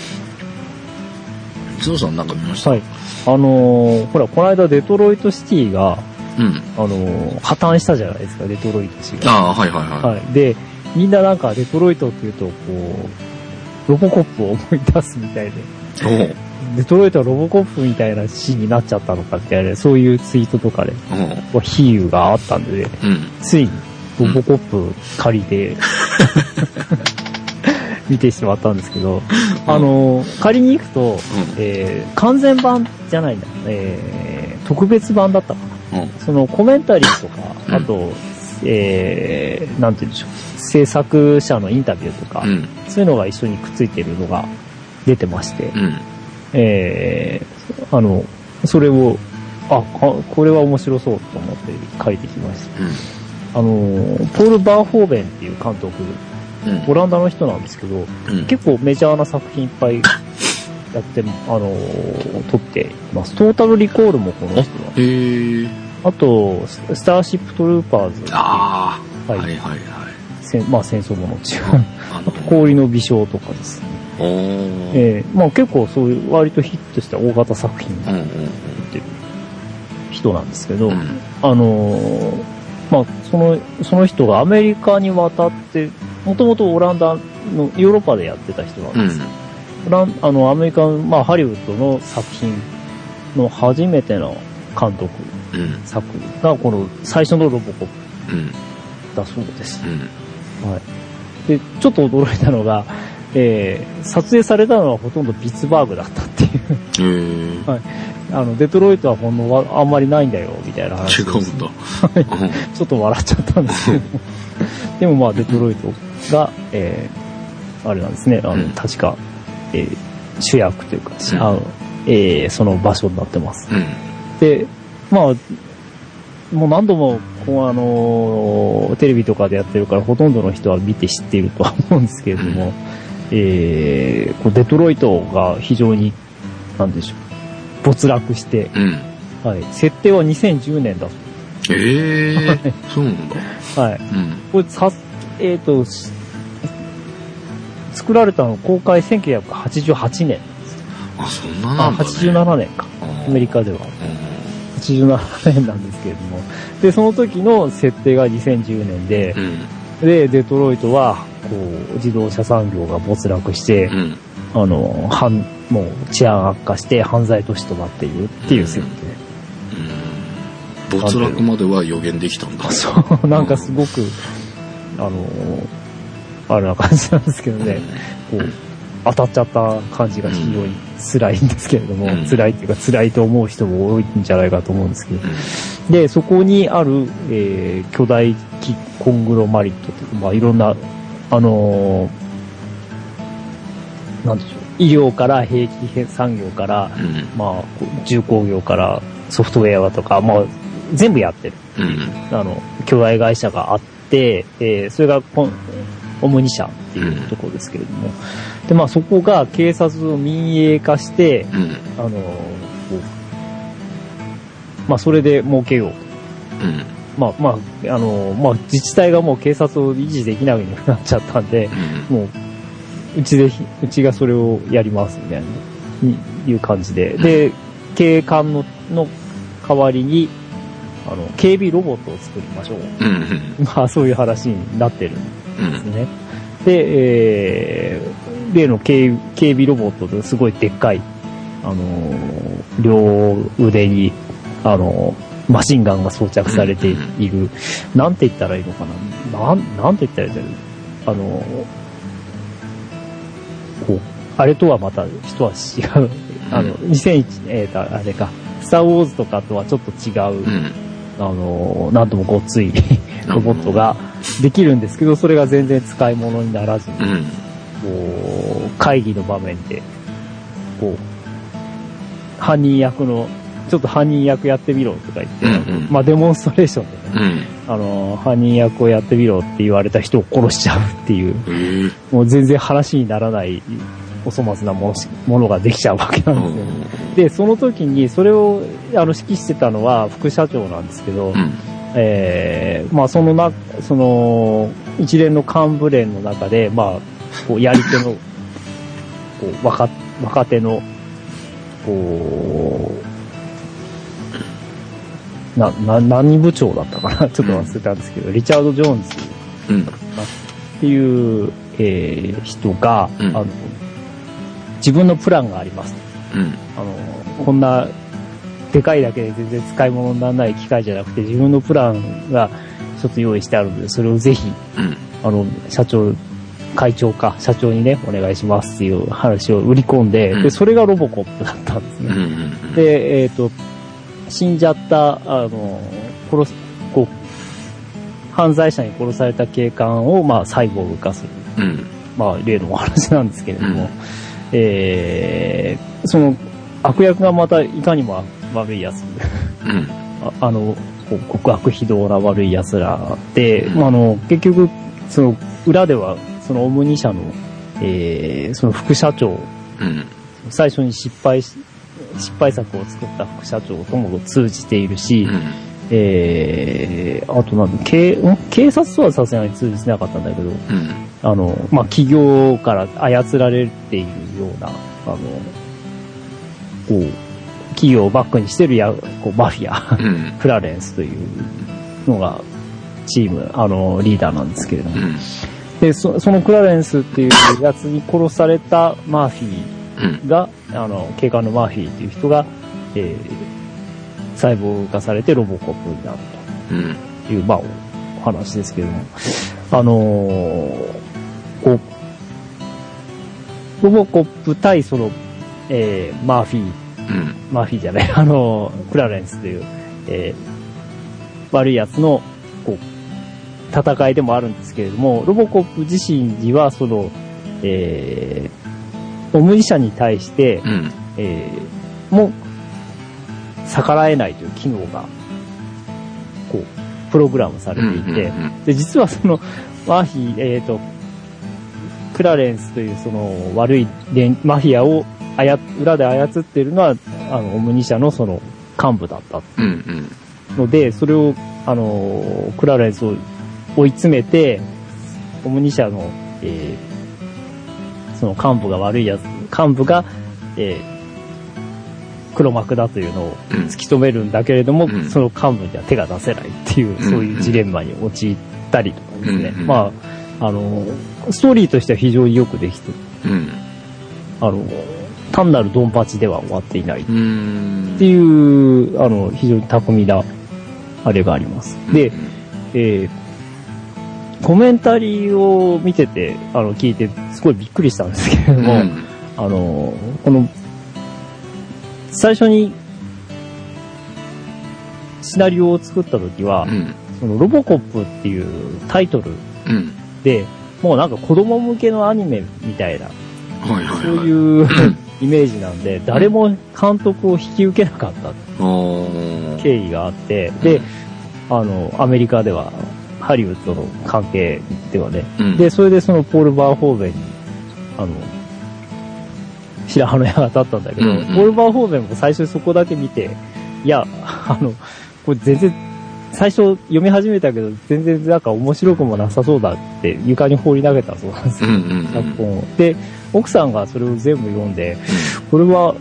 ゾウさんなんか見ました？ ほら、この間デトロイトシティが、破綻したじゃないですか、デトロイトシティが。で、みんななんかデトロイトっていうと、こう、ロボコップを思い出すみたいで、デトロイトはロボコップみたいなシーンになっちゃったのかみたいな、そういうツイートとかで、比喩があったんで、ついにロボコップ借りて、見てしまったんですけど、借りに行くと、完全版じゃないんだ、特別版だったかな。そのコメンタリーとか、あと、なんて言うんでしょう、制作者のインタビューとか、そういうのが一緒にくっついてるのが出てまして、それを、これは面白そうと思って借りてきました。ポール・バーホーベンっていう監督、オランダの人なんですけど、結構メジャーな作品いっぱいやって、撮っています。トータルリコールもこの人は。あと、スターシップトルーパーズ。まあ戦争もの違う。あと、氷の微笑とかですね。まあ結構そういう割とヒットした大型作品を撮ってる人なんですけど、まあその人がアメリカに渡って、もともとオランダのヨーロッパでやってた人なんです。アメリカ、まあハリウッドの作品の初めての監督作がこの最初のロボコップだそうです。で、ちょっと驚いたのが、撮影されたのはほとんどピッツバーグだったっていう。デトロイトはほんのあんまりないんだよ、みたいな話。 違うんだ。 ちょっと笑っちゃったんですけど。でもまあ、デトロイトが、あれなんですね、確か、主役というか、その場所になってます。で、まあ、もう何度も、テレビとかでやってるから、ほとんどの人は見て知っているとは思うんですけれども、デトロイトが非常に、なんでしょう、没落して、設定は2010年だそうです。 そうなんだ。 これ作られたの公開1988年。 そんななんだね。 87年か。アメリカでは。87年なんですけれども。で、その時の設定が2010年で、で、デトロイトは、こう、自動車産業が没落して、もう治安悪化して犯罪都市となっているっていう設定。 没落までは予言できたんだ。 そう、なんかすごく、あれな感じなんですけどね、こう、当たっちゃった感じが非常に辛いんですけれども、辛いっていうか辛いと思う人も多いんじゃないかと思うんですけど、で、そこにある、巨大コングロマリットというか、まあいろんな、なんでしょう、 医療から兵器産業から、まあ、重工業からソフトウェアとか、まあ、全部やってる。巨大会社があって、それがオムニ社っていうところですけれども。で、まあ、そこが警察を民営化して、まあ、それで儲けよう。まあ、自治体がもう警察を維持できなくなっちゃったんで、もう、うちがそれをやりますみたいな、いう感じで。で、警官の代わりに、警備ロボットを作りましょう。まあ、そういう話になってるんですね。で、例の警備ロボットですごいでっかい、両腕に、マシンガンが装着されている。なんて言ったらいいのかな。なんて言ったらいいんだろう。こう、あれとはまた一味違う。2001、あれか、スターウォーズとかとはちょっと違う、なんともごっついロボットができるんですけど、それが全然使い物にならずに、こう、会議の場面で、こう、ちょっと犯人役やってみろとか言って、まあデモンストレーションでね、犯人役をやってみろって言われた人を殺しちゃうっていう、もう全然話にならないお粗末なものができちゃうわけなんですよ。で、その時にそれを指揮してたのは副社長なんですけど、まあその一連の幹部連の中で、まあ、こうやり手の、こう若手の、こう、何部長だったかなちょっと忘れたんですけど、リチャード・ジョーンズっていう、人が、自分のプランがあります。こんな、でかいだけで全然使い物にならない機械じゃなくて、自分のプランが一つ用意してあるので、それをぜひ、社長にね、お願いしますっていう話を売り込んで、で、それがロボコップだったんですね。で、死んじゃった、犯罪者に殺された警官を、まあ、サイボーグ化する。まあ、例のお話なんですけれども、その、悪役がまたいかにも悪いやつ。極悪非道な悪い奴らで、結局、その、裏では、そのオムニ社の、その副社長、最初に失敗作を作った副社長とも通じているし、あと警察とはさすがに通じてなかったんだけど、まあ、企業から操られているような、こう、企業をバックにしてるマフィア、クラレンスというのが、チーム、リーダーなんですけれども。で、そのクラレンスっていうやつに殺されたマーフィーが、警官のマーフィーっていう人が、細胞化されてロボコップになるという、まあ、お話ですけれども、こう、ロボコップ対その、マーフィーじゃない、クラレンスという、悪いやつの、こう、戦いでもあるんですけれども、ロボコップ自身には、その、オムニ社に対して、もう、逆らえないという機能が、こう、プログラムされていて、で、実はその、マーフィー、クラレンスというその悪いマフィアを裏で操っているのは、オムニ社のその幹部だったので、それを、クラレンスを追い詰めて、オムニ社の、その幹部が悪いやつ、幹部が、黒幕だというのを突き止めるんだけれども、その幹部には手が出せないっていう、そういうジレンマに陥ったりとかですね。まあ、ストーリーとしては非常によくできてる。単なるドンパチでは終わっていないっていう、非常に巧みな、あれがあります。で、コメンタリーを見てて、聞いて、すごいびっくりしたんですけれども、この、最初に、シナリオを作った時は、そのロボコップっていうタイトルで、もうなんか子供向けのアニメみたいなはいはいはい、 そういうイメージなんで、誰も監督を引き受けなかった経緯があって、で、アメリカでは、ハリウッドの関係ではね、で、それでそのポール・バーホーベンに、白羽の矢が立ったんだけど、ポール・バーホーベンも最初そこだけ見て、いや、これ全然、最初読み始めたけど、全然なんか面白くもなさそうだって床に放り投げたそうなんですよ。脚本を。で、奥さんがそれを全部読んで、これは、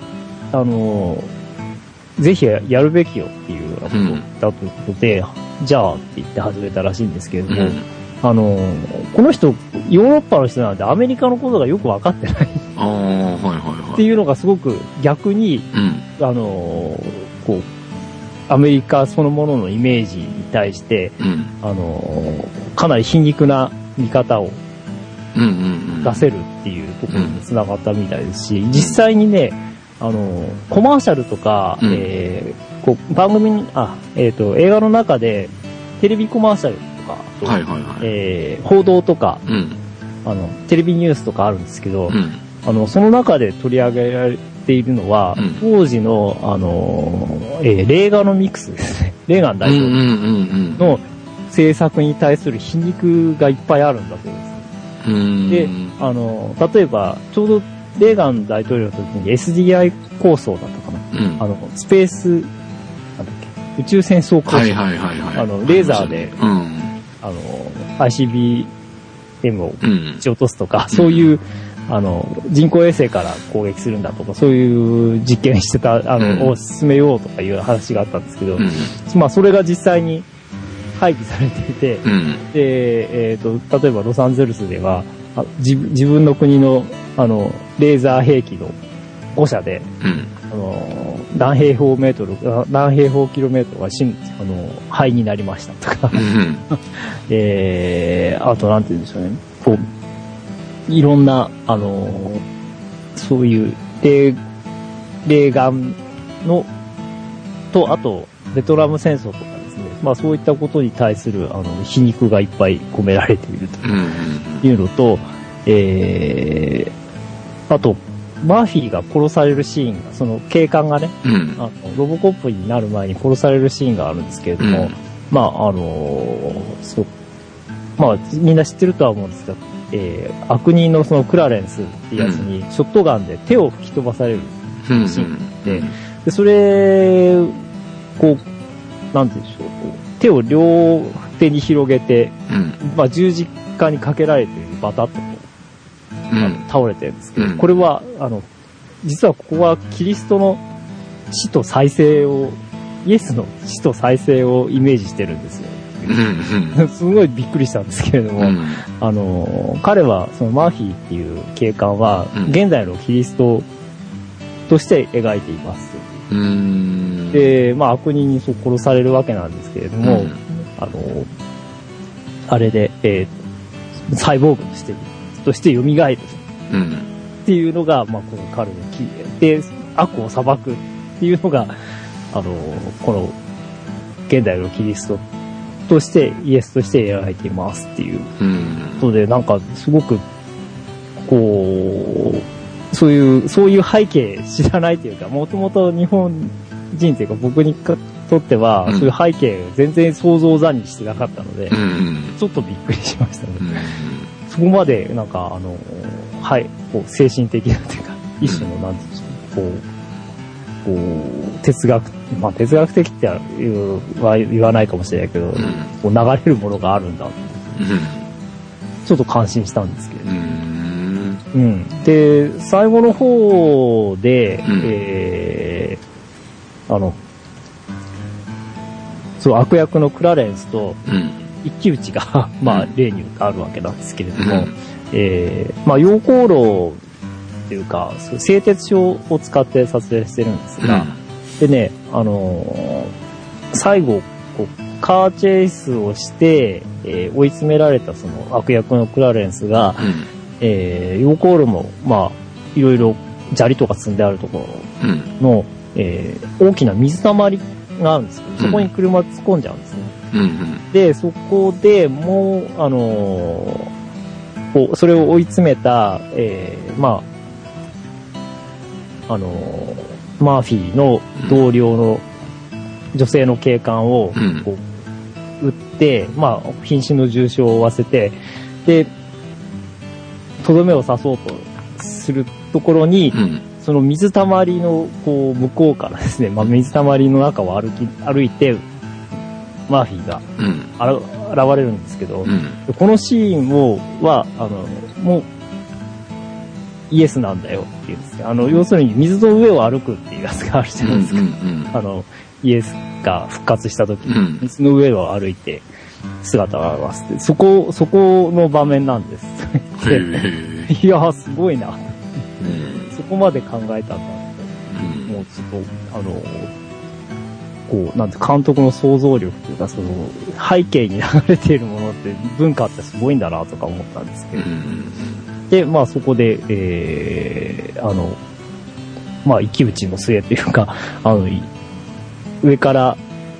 ぜひやるべきよっていうことだということで、じゃあって言って始めたらしいんですけれども、この人、ヨーロッパの人なんでアメリカのことがよくわかってないっていうのがすごく逆に、こう、アメリカそのもののイメージに対して、かなり皮肉な見方を出せるっていうところに繋がったみたいですし、実際にね、コマーシャルとか、こう番組に、映画の中でテレビコマーシャルとか、報道とか、テレビニュースとかあるんですけど、その中で取り上げられているのは、当時の、レーガノミクスですね。レーガン大統領の政策に対する皮肉がいっぱいあるんだそうです。で、例えば、ちょうどレーガン大統領の時に SDI 構想だったかな。スペース、なんだっけ、宇宙戦争構想。レーザーで、ICBM を撃ち落とすとか、そういう、人工衛星から攻撃するんだとか、そういう実験してた、を進めようとかいう話があったんですけど、まあ、それが実際に配備されていて、で、例えばロサンゼルスでは、自分の国の、レーザー兵器の誤射で、何平方キロメートルが灰になりましたとか、あとなんて言うんでしょうね、こう、いろんな、そういうレーガンの、と、あと、ベトナム戦争とかですね、まあそういったことに対する、皮肉がいっぱい込められているというのと、あと、マーフィーが殺されるシーンが、その警官がね、ロボコップになる前に殺されるシーンがあるんですけれども、まあ、まあ、みんな知ってるとは思うんですけど、悪人のそのクラレンスってやつに、ショットガンで手を吹き飛ばされるシーンで、それ、こう、なんて言うんでしょう、手を両手に広げて、まあ、十字架にかけられているバタッとこう、倒れてるんですけど、これは、実はここはキリストの死と再生を、イエスの死と再生をイメージしてるんですよ。すごいびっくりしたんですけれども、彼は、そのマーフィーっていう警官は、現代のキリストとして描いています。で、まあ悪人にそう殺されるわけなんですけれども、あれで、サイボーグとして蘇るっていうのが、まあこの彼ので、悪を裁くっていうのが、この現代のキリストとして、イエスとして描いていますっていうことで、なんかすごく、こう、そういう背景知らないというか、もともと日本人というか僕にとっては、そういう背景全然想像だにしてなかったので、ちょっとびっくりしましたね。そこまで、なんか、はい、こう、精神的なというか、一種の、なんていうんですか、こう、哲学的っては言わないかもしれないけど、こう流れるものがあるんだと、ちょっと感心したんですけれど。で、最後の方で、その悪役のクラレンスと、一騎打ちが、まあ、例にあるわけなんですけれども、まあ、溶鉱炉っていうか、製鉄所を使って撮影してるんですが、でね、最後、こう、カーチェイスをして、追い詰められたその悪役のクラレンスが、溶鉱炉も、まあ、いろいろ砂利とか積んであるところの、大きな水たまりがあるんですけど、そこに車突っ込んじゃうんですね。で、そこでもう、こう、それを追い詰めた、まあ、 マーフィーの同僚の女性の警官をこう撃って、まあ、瀕死の重傷を負わせて、で、とどめを刺そうとするところに、その水たまりのこう向こうからですね、まあ、水たまりの中を歩いて、マーフィーが現れるんですけど、このシーンは、もう、イエスなんだよっていうんですか。要するに水の上を歩くっていうやつがあるじゃないですか。イエスが復活した時に、水の上を歩いて姿を現すって、そこの場面なんです。いやー、すごいな。そこまで考えたんだって。もうちょっと、こう、なんて監督の想像力というか、その、背景に流れているものって文化ってすごいんだなとか思ったんですけど。で、まあそこで、まあ一騎打ちの末というか、上から、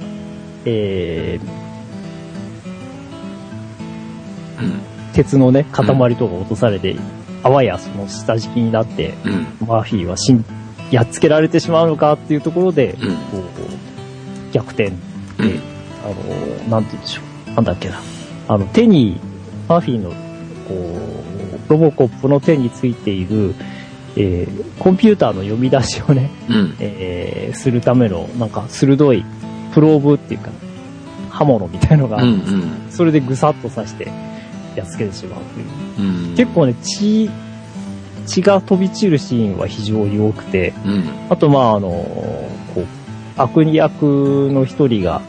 鉄のね、塊とか落とされて、あわやその下敷きになって、マーフィーはやっつけられてしまうのかっていうところで、こう逆転で、なんて言うんでしょう。なんだっけな。手に、マーフィーの、こう、ロボコップの手についている、コンピューターの読み出しをね、するための、なんか鋭いプローブっていうか、刃物みたいのがあるんですけど、それでぐさっと刺してやっつけてしまうっていう。結構ね、血が飛び散るシーンは非常に多くて、あとまあこう、悪役の一人が、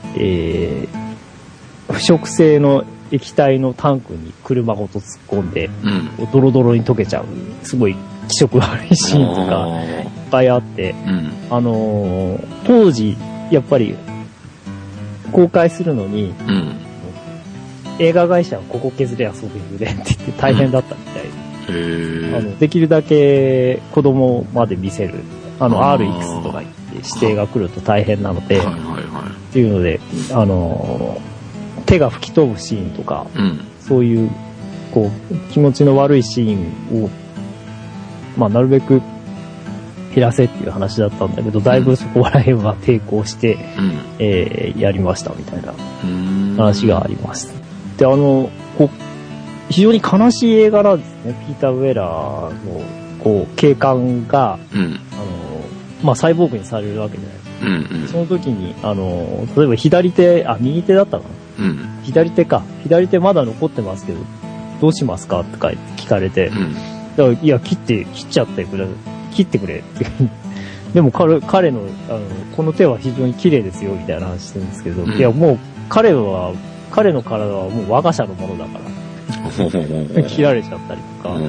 腐食性の液体のタンクに車ごと突っ込んで、ドロドロに溶けちゃう、すごい気色悪いシーンとかいっぱいあって、当時、やっぱり、公開するのに、映画会社はここ削れ遊べるでって言って大変だったみたいで、できるだけ子供まで見せる、R いくつとか言って指定が来ると大変なので、っていうので、手が吹き飛ぶシーンとか、そういう、こう、気持ちの悪いシーンを、まあ、なるべく減らせっていう話だったんだけど、だいぶそこら辺は抵抗して、やりましたみたいな話があります。で、こう、非常に悲しい映画なんですね。ピーター・ウェラーの、こう、警官が、まあ、サイボーグにされるわけじゃないですか。その時に、例えば右手だったかな。左手まだ残ってますけど、どうしますかとか聞かれて、だからいや、切っちゃってくれ、切ってくれって。でも彼の、この手は非常に綺麗ですよ、みたいな話してるんですけど、いや、もう彼の体はもう我が社のものだから、切られちゃったりとか、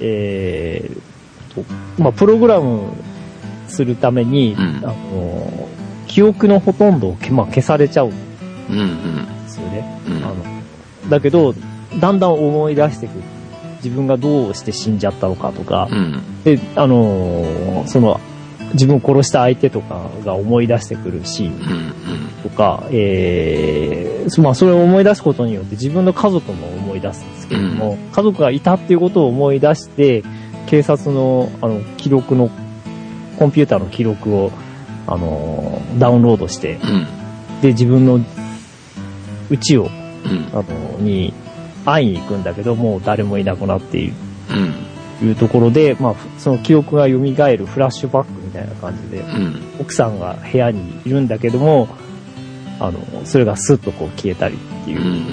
まあ、プログラムするために、記憶のほとんどを消されちゃうんですよね。だけど、だんだん思い出してくる。自分がどうして死んじゃったのかとか、で、その、自分を殺した相手とかが思い出してくるシーンとか、まあ、それを思い出すことによって自分の家族も思い出すんですけども、家族がいたっていうことを思い出して、警察の、記録の、コンピューターの記録を、ダウンロードして、で、自分の家を、に会いに行くんだけど、もう誰もいなくなっている。いうところで、まあ、その記憶が蘇るフラッシュバックみたいな感じで、奥さんが部屋にいるんだけども、それがスッとこう消えたりっていう、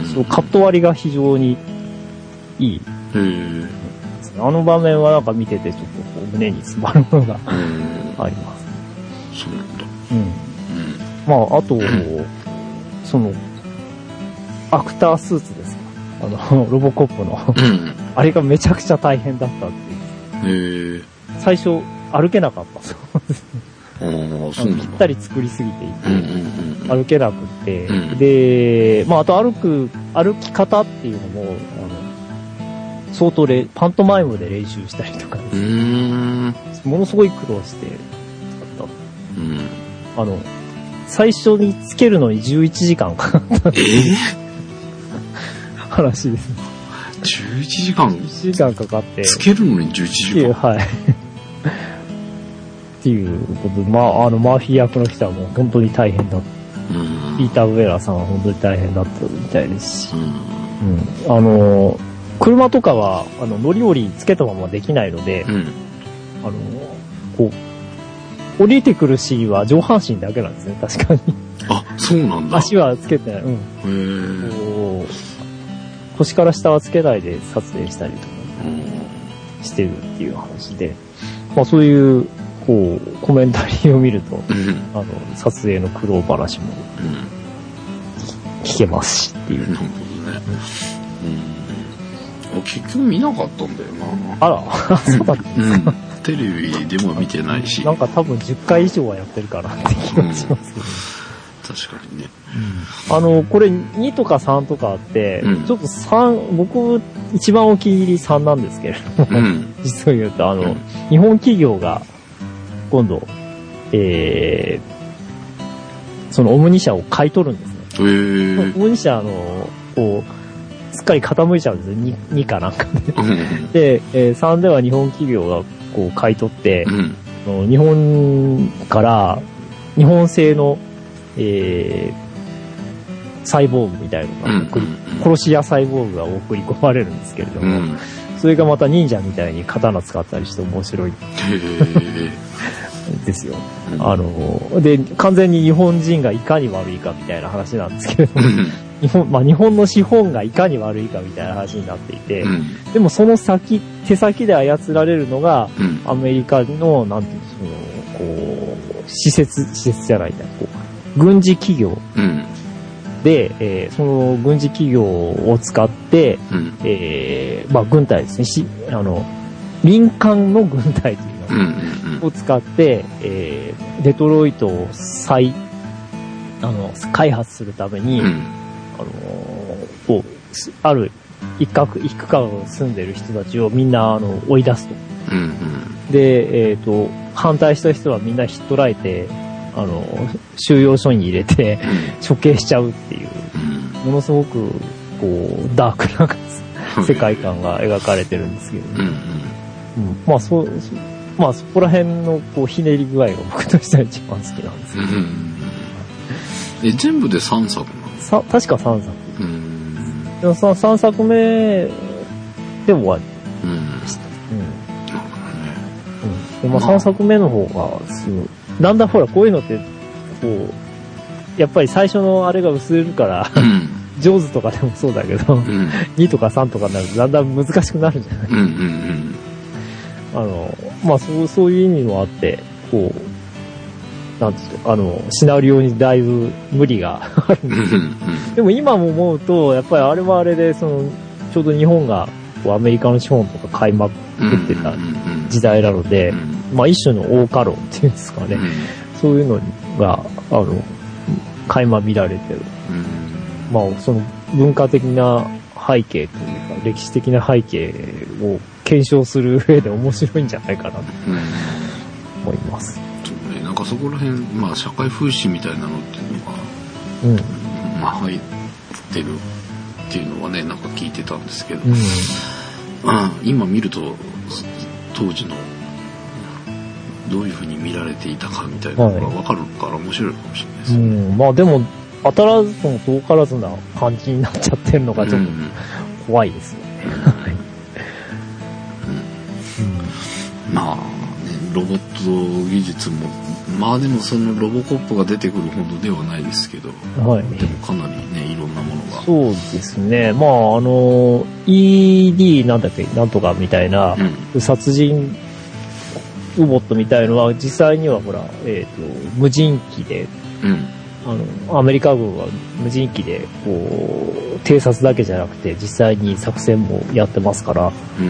そのカット割りが非常にいい。あの場面はなんか見ててちょっとこう胸に詰まるものがあります。 そうなんだ。 まあ、あと、その、アクタースーツですか。ロボコップの、あれがめちゃくちゃ大変だったっていう。最初、歩けなかったそうですね。ぴったり作りすぎていて、歩けなくって、で、まあ、あと歩き方っていうのも、相当パントマイムで練習したりとかですね。ものすごい苦労して使った。最初につけるのに11時間かかった話ですね。 11時間 ?11 時間かかって。 つけるのに11時間はい。 っていうことで、マーフィー役の人はもう本当に大変だった。ピーター・ウェラーさんは本当に大変だったみたいですし、車とかは、乗り降りつけたままできないので、こう、降りてくるシーンは上半身だけなんですね、確かに。 あ、そうなんだ。 足はつけてない。腰から下はつけないで撮影したりとかしてるっていう話で、まあそういう、こう、コメンタリーを見ると、撮影の苦労話も、聞けますしっていう。なるほどね。 結局見なかったんだよな。 あら、そうだったんですか。 テレビでも見てないし。 なんか多分10回以上はやってるかなって気がしますけど。 確かにね。 これ2とか3とかあって、ちょっと3、僕一番お気に入り3なんですけれども、実を言うと、日本企業が今度、そのオムニ社を買い取るんですね。オムニ社こう、すっかり傾いちゃうんですよ、2かなんかで。で、3では日本企業がこう買い取って、日本から日本製のサイボーグみたいなのが殺し屋サイボーグが送り込まれるんですけれども、それがまた忍者みたいに刀使ったりして面白いですよ。で、完全に日本人がいかに悪いかみたいな話なんですけれども、日本の資本がいかに悪いかみたいな話になっていて、でもその手先で操られるのが、アメリカの、なんていうの、こう、施設じゃないんだ、こう、軍事企業で、その軍事企業を使って、まあ軍隊ですね、民間の軍隊というのを使って、デトロイトを開発するために、こう、ある一区画を住んでる人たちをみんな追い出すと。で、反対した人はみんなひっ捕らえて、収容所に入れて、処刑しちゃうっていう、ものすごく、こう、ダークな世界観が描かれてるんですけど、まあそこら辺のこうひねり具合が僕としては一番好きなんですけど。 全部で3作なの？ 確か3作。でもその3作目で終わりでした。まあ3作目の方がだんだんほらこういうのってこうやっぱり最初のあれが薄れるから、ジョーズとかでもそうだけど、2とか3とかになるとだんだん難しくなるじゃない。まあそういう意味もあってこう。なんていうの、シナリオにだいぶ無理があるんですけど、でも今も思うと、やっぱりあれはあれで、ちょうど日本がこうアメリカの資本とか買いまくってた時代なので、まあ一種の大過労っていうんですかね、そういうのが、垣間見られてる。まあその文化的な背景というか、歴史的な背景を検証する上で面白いんじゃないかなと思います。 なんかそこら辺、まあ社会風刺みたいなのっていうのが、まあ入ってるっていうのはね、なんか聞いてたんですけど、今見ると当時のどういう風に見られていたかみたいなのが分かるから面白いかもしれないですね。まあでも当たらずとも遠からずな感じになっちゃってるのがちょっと怖いですよね。 まあね、ロボット技術もまあでもそのロボコップが出てくるほどではないですけど、でもかなりねいろんなものが。 そうですね。まあED なんとかみたいな、殺人ロボットみたいのは実際にはほら無人機で、アメリカ軍は無人機でこう偵察だけじゃなくて実際に作戦もやってますから、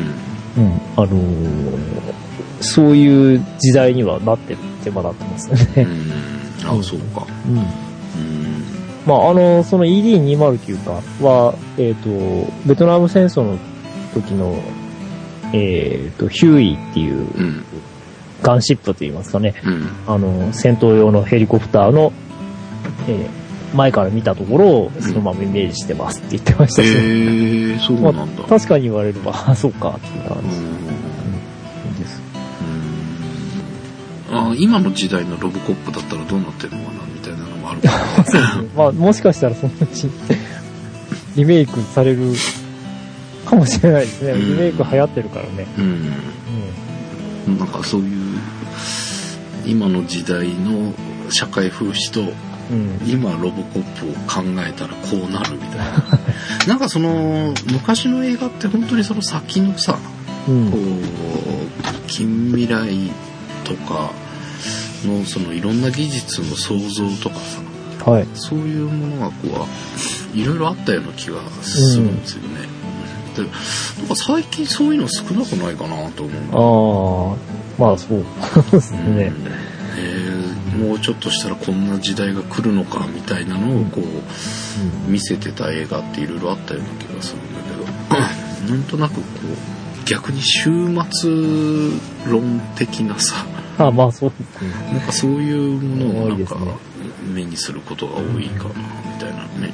そういう時代にはなってる手間なってますね。 そうか。 まあその ED209 かはベトナム戦争の時のヒューイっていうガンシップと言いますかね、戦闘用のヘリコプターの前から見たところをそのままイメージしてますって言ってましたし、 そうなんだ。 まあ、確かに言われればそうかっていう感じです。 今の時代のロボコップだったらどうなってるのかなみたいなのもあるかな。 まあもしかしたらそのうちリメイクされるかもしれないですね。リメイク流行ってるからね。 なんかそういう今の時代の社会風刺と、今ロボコップを考えたらこうなるみたいな。なんかその昔の映画って本当にその先のさ、こう近未来とかのそのいろんな技術の創造とかさ、そういうものがこういろいろあったような気がするんですよね。でなんか最近そういうの少なくないかなと思う。 まあそうですね。 もうちょっとしたらこんな時代が来るのかみたいなのをこう、見せてた映画っていろいろあったような気がするんだけど、なんとなくこう逆に終末論的なさ、 まあそうですね。 なんかそういうものをなんか目にすることが多いかなみたいなね。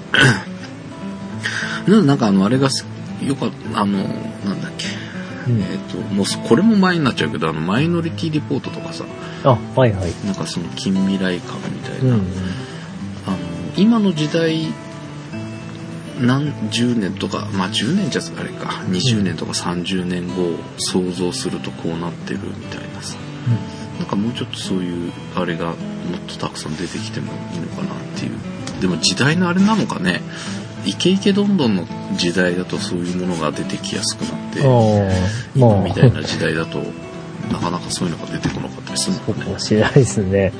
なんかあれがよかったなんだっけ。もうこれも前になっちゃうけどマイノリティリポートとかさ、なんかその近未来感みたいな、今の時代何十年とか10年じゃあれか20年とか30年後を想像するとこうなってるみたいなさ、なんかもうちょっとそういうあれがもっとたくさん出てきてもいいのかなっていう。でも時代のあれなのかね、イケイケどんどんの時代だとそういうものが出てきやすくなって、今みたいな時代だとなかなかそういうのが出てこなかったりするのかね。 そうかもしれないですね。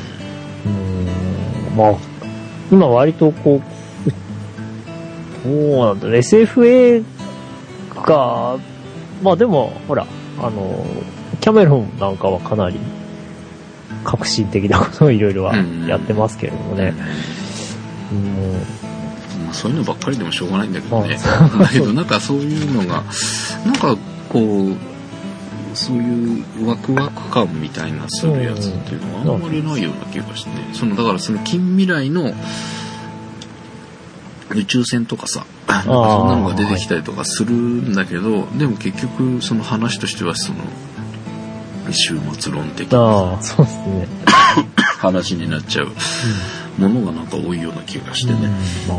まあ今割とこうどうなんだろう、 SF 映画、まあでもほらキャメロンなんかはかなり革新的なことをいろいろはやってますけれどもね。 そういうのばっかりでもしょうがないんだけどね。だけどなんかそういうのがなんかこうそういうワクワク感みたいなするやつっていうのはあんまりないような気がして、だからその近未来の宇宙船とかさ、なんかそんなのが出てきたりとかするんだけど、でも結局その話としてはその終末論的な話になっちゃうものがなんか多いような気がしてね。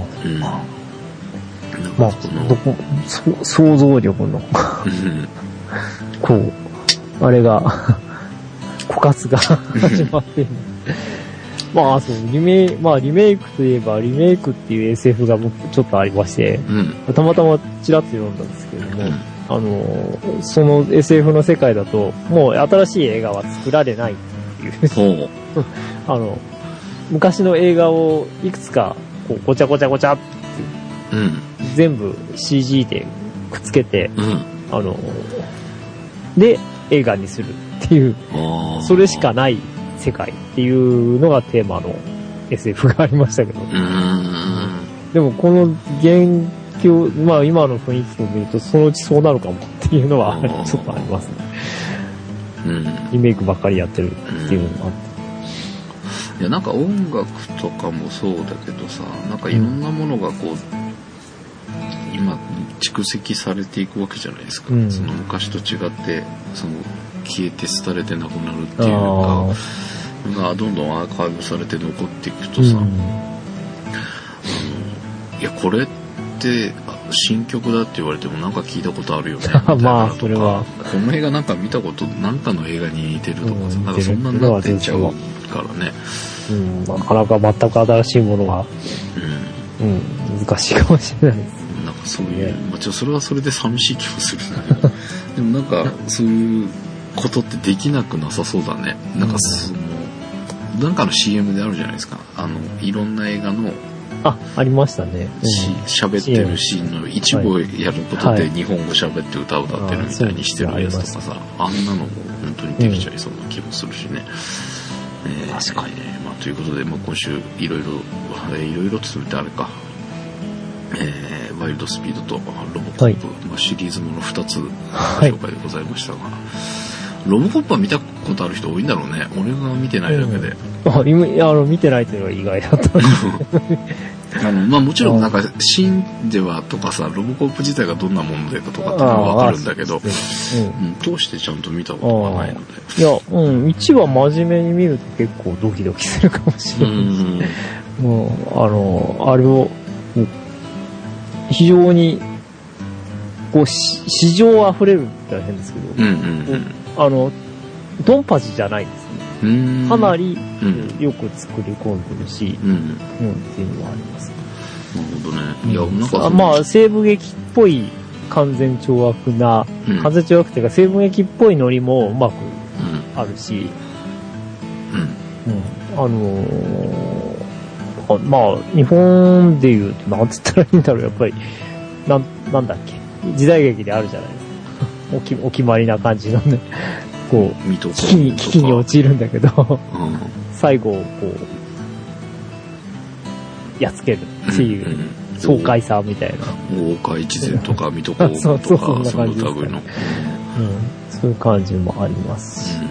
まあ想像力のこうあれが枯渇が始まっている。リメイクといえばリメイクっていう SF が僕ちょっとありまして、たまたまちらっと読んだんですけれども、その SF の世界だともう新しい映画は作られないっていう昔の映画をいくつかこうごちゃごちゃごちゃって、全部 CG でくっつけて、で映画にするっていう、それしかない世界っていうのがテーマの SF がありましたけど、でもこの現況、今の雰囲気を見るとそのうちそうなるかもっていうのはちょっとありますね。リメイクばっかりやってるっていうのもあって、 いやなんか音楽とかもそうだけどさ、なんかいろんなものがこう、今蓄積されていくわけじゃないですか。その昔と違ってその消えて廃れてなくなるっていうのがどんどんアーカイブされて残っていくとさ、いやこれって新曲だって言われてもなんか聞いたことあるよねみたいなとか、 それはこの映画なんか見たことなんかの映画に似てるとかさ、なんかそんなになってっちゃうからね。 なかなか全く新しいものが、難しいかもしれないです。 なんかそういう、それはそれで寂しい気もするんだけど、でもなんかそういうことってできなくなさそうだね。なんかなんかの CM であるじゃないですか。いろんな映画のありましたね。 喋ってるシーンの一部をやることで日本語喋って歌を歌ってるみたいにしてるやつとかさ、あんなのも本当にできちゃいそうな気もするしね。 確かにね。 ということで、今週いろいろとするってあれか、ワイルドスピードとロボコップ、シリーズもの2つ紹介でございましたが、ロボコップは見たことある人多いんだろうね。俺が見てないだけで。 見てないというのは意外だった。 まあもちろんなんかシーンではとかさ、ロボコップ自体がどんなものでかとかっていうのはわかるんだけど、通してちゃんと見たことがないので。 いや、1話真面目に見ると結構ドキドキするかもしれない。もう、あれを、非常に、こう、市場溢れるって変ですけど、ドンパチじゃないですね。かなり、よく作り込んでるし、っていうのはあります。 なるほどね。いや、なんかまあ、西部劇っぽい完全懲悪な、完全懲悪っていうか西部劇っぽいノリもうまくあるし、まあ、日本で言うと、なんつったらいいんだろう、やっぱり、なんだっけ、時代劇であるじゃないですか。お決まりな感じのね、こう、危機に陥るんだけど、最後、こう、やっつけるっていう、爽快さみたいな。 大岡越前とか、水戸黄門とか、その類の。 そういう感じもありますし。 なる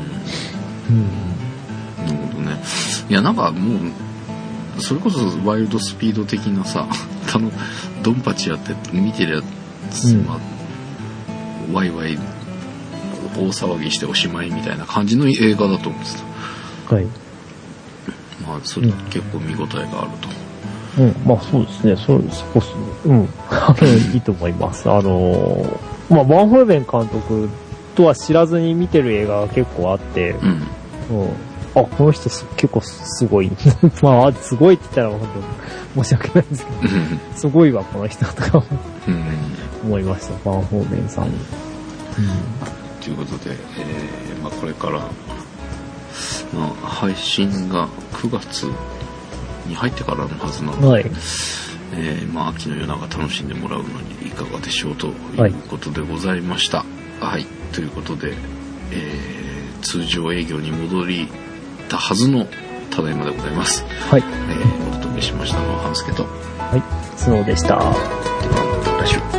ほどね。いや、なんかもう、それこそワイルドスピード的なさ、ドンパチやって見てるやつ、ワイワイ大騒ぎしておしまいみたいな感じの映画だと思ってた。 はい。 まあ、それ結構見応えがあると。 まあそうですね。そこそ、いいと思います。まあ、バンホルベン監督とは知らずに見てる映画が結構あって、この人結構すごい。まあ、すごいって言ったら本当申し訳ないんですけど、すごいわ、この人とか思いました、バンホーメンさん。 ということで、まあ、これから、まあ、配信が9月に入ってからのはずなので、まあ、秋の夜長楽しんでもらうのにいかがでしょうということでございました。はい、ということで、通常営業に戻りたはずのただいまでございます。はい。お届けしましたのは半助と、 はい、スノーでした。ではまた来週。